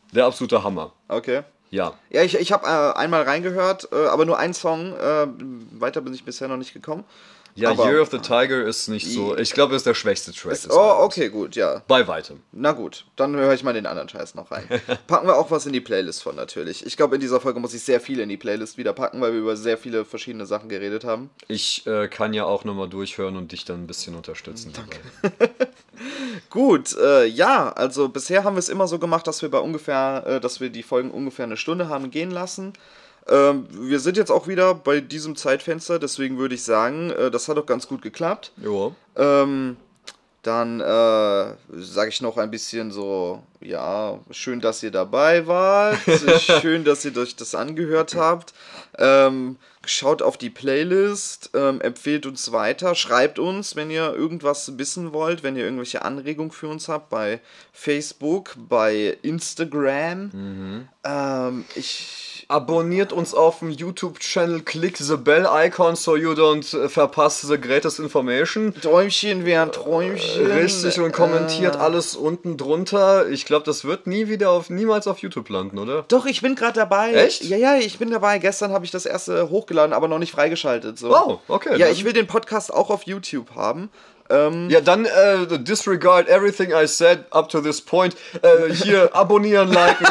Der absolute Hammer. Okay. Ja. Ja, ich habe einmal reingehört, aber nur einen Song. Weiter bin ich bisher noch nicht gekommen. Ja, aber, Year of the Tiger ist nicht so. Ich glaube, das ist der schwächste Track. des Oh, Albums. okay, gut, ja. Bei weitem. Na gut, dann höre ich mal den anderen Scheiß noch rein. Packen wir auch was in die Playlist von natürlich. Ich glaube, in dieser Folge muss ich sehr viel in die Playlist wieder packen, weil wir über sehr viele verschiedene Sachen geredet haben. Ich kann ja auch nochmal durchhören und dich dann ein bisschen unterstützen. Danke. Gut, ja, also bisher haben wir es immer so gemacht, dass wir dass wir die Folgen ungefähr eine Stunde haben gehen lassen. Wir sind jetzt auch wieder bei diesem Zeitfenster, deswegen würde ich sagen, das hat doch ganz gut geklappt. Jo. Dann sage ich noch ein bisschen so, ja, schön, dass ihr dabei wart, schön, dass ihr euch das angehört habt. Schaut auf die Playlist, empfehlt uns weiter, schreibt uns, wenn ihr irgendwas wissen wollt, wenn ihr irgendwelche Anregungen für uns habt, bei Facebook, bei Instagram. Abonniert uns auf dem YouTube-Channel, click the bell icon so you don't verpass the greatest information. Träumchen wären Träumchen. Richtig, und kommentiert alles unten drunter. Ich glaube, das wird niemals auf YouTube landen, oder? Doch, ich bin gerade dabei. Echt? Ja, ich bin dabei. Gestern habe ich das erste hochgeladen, aber noch nicht freigeschaltet. So. Wow, okay. Ja, ich will den Podcast auch auf YouTube haben. Ja, dann disregard everything I said up to this point. Hier abonnieren, liken.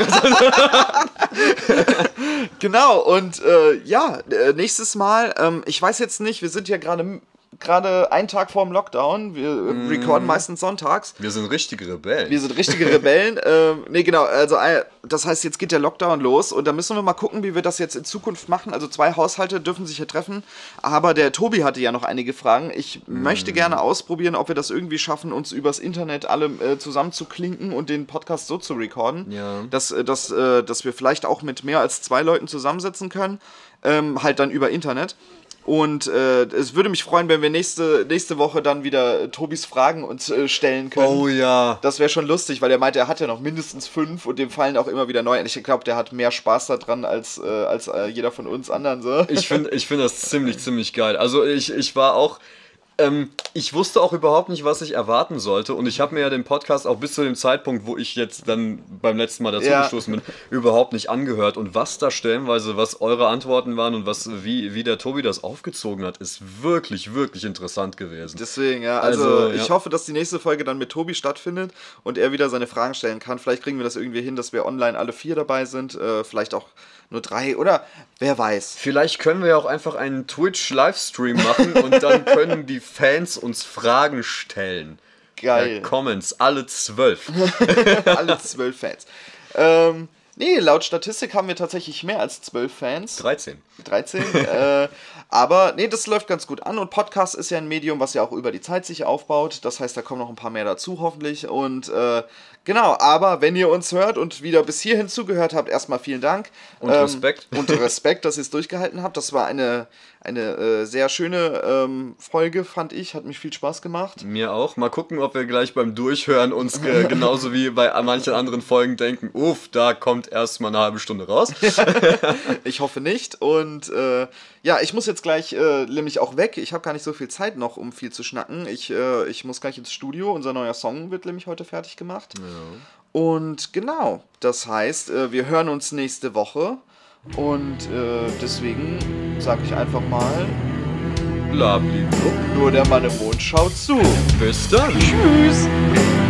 Genau, und nächstes Mal, ich weiß jetzt nicht, wir sind ja gerade einen Tag vorm Lockdown, wir recorden meistens sonntags. Wir sind richtige Rebellen. Wir sind richtige Rebellen. Genau, also das heißt, jetzt geht der Lockdown los und da müssen wir mal gucken, wie wir das jetzt in Zukunft machen. Also 2 Haushalte dürfen sich hier treffen, aber der Tobi hatte ja noch einige Fragen. Ich möchte gerne ausprobieren, ob wir das irgendwie schaffen, uns übers Internet alle zusammenzuklinken und den Podcast so zu recorden, dass wir vielleicht auch mit mehr als 2 Leuten zusammensitzen können, halt dann über Internet. Und es würde mich freuen, wenn wir nächste Woche dann wieder Tobis Fragen uns stellen können. Oh ja. Das wäre schon lustig, weil er meinte, er hat ja noch mindestens 5 und dem fallen auch immer wieder neu. Und ich glaube, der hat mehr Spaß daran als jeder von uns anderen. So. Ich find das ziemlich geil. Also ich war auch... ich wusste auch überhaupt nicht, was ich erwarten sollte, und ich habe mir ja den Podcast auch bis zu dem Zeitpunkt, wo ich jetzt dann beim letzten Mal dazugestoßen bin, überhaupt nicht angehört, und was da stellenweise, was eure Antworten waren und wie der Tobi das aufgezogen hat, ist wirklich interessant gewesen. Deswegen, ja, also ich hoffe, dass die nächste Folge dann mit Tobi stattfindet und er wieder seine Fragen stellen kann. Vielleicht kriegen wir das irgendwie hin, dass wir online alle 4 dabei sind, vielleicht auch nur 3 oder wer weiß. Vielleicht können wir ja auch einfach einen Twitch-Livestream machen und dann können die Fans uns Fragen stellen. Geil. Comments, alle 12. Alle 12 Fans. Nee, laut Statistik haben wir tatsächlich mehr als 12 Fans. 13. Aber nee, das läuft ganz gut an, und Podcast ist ja ein Medium, was ja auch über die Zeit sich aufbaut. Das heißt, da kommen noch ein paar mehr dazu hoffentlich, und genau, aber wenn ihr uns hört und wieder bis hierhin zugehört habt, erstmal vielen Dank. Und Respekt. Und Respekt, dass ihr es durchgehalten habt. Das war eine sehr schöne Folge, fand ich. Hat mich viel Spaß gemacht. Mir auch. Mal gucken, ob wir gleich beim Durchhören uns genauso wie bei manchen anderen Folgen denken, da kommt erstmal eine halbe Stunde raus. Ich hoffe nicht. Und ich muss jetzt gleich nämlich auch weg. Ich habe gar nicht so viel Zeit noch, um viel zu schnacken. Ich muss gleich ins Studio. Unser neuer Song wird nämlich heute fertig gemacht. Ja. Und genau, das heißt, wir hören uns nächste Woche. Und deswegen sage ich einfach mal, Blablabla. nur der Mann im Mond schaut zu. Bis dann. Tschüss.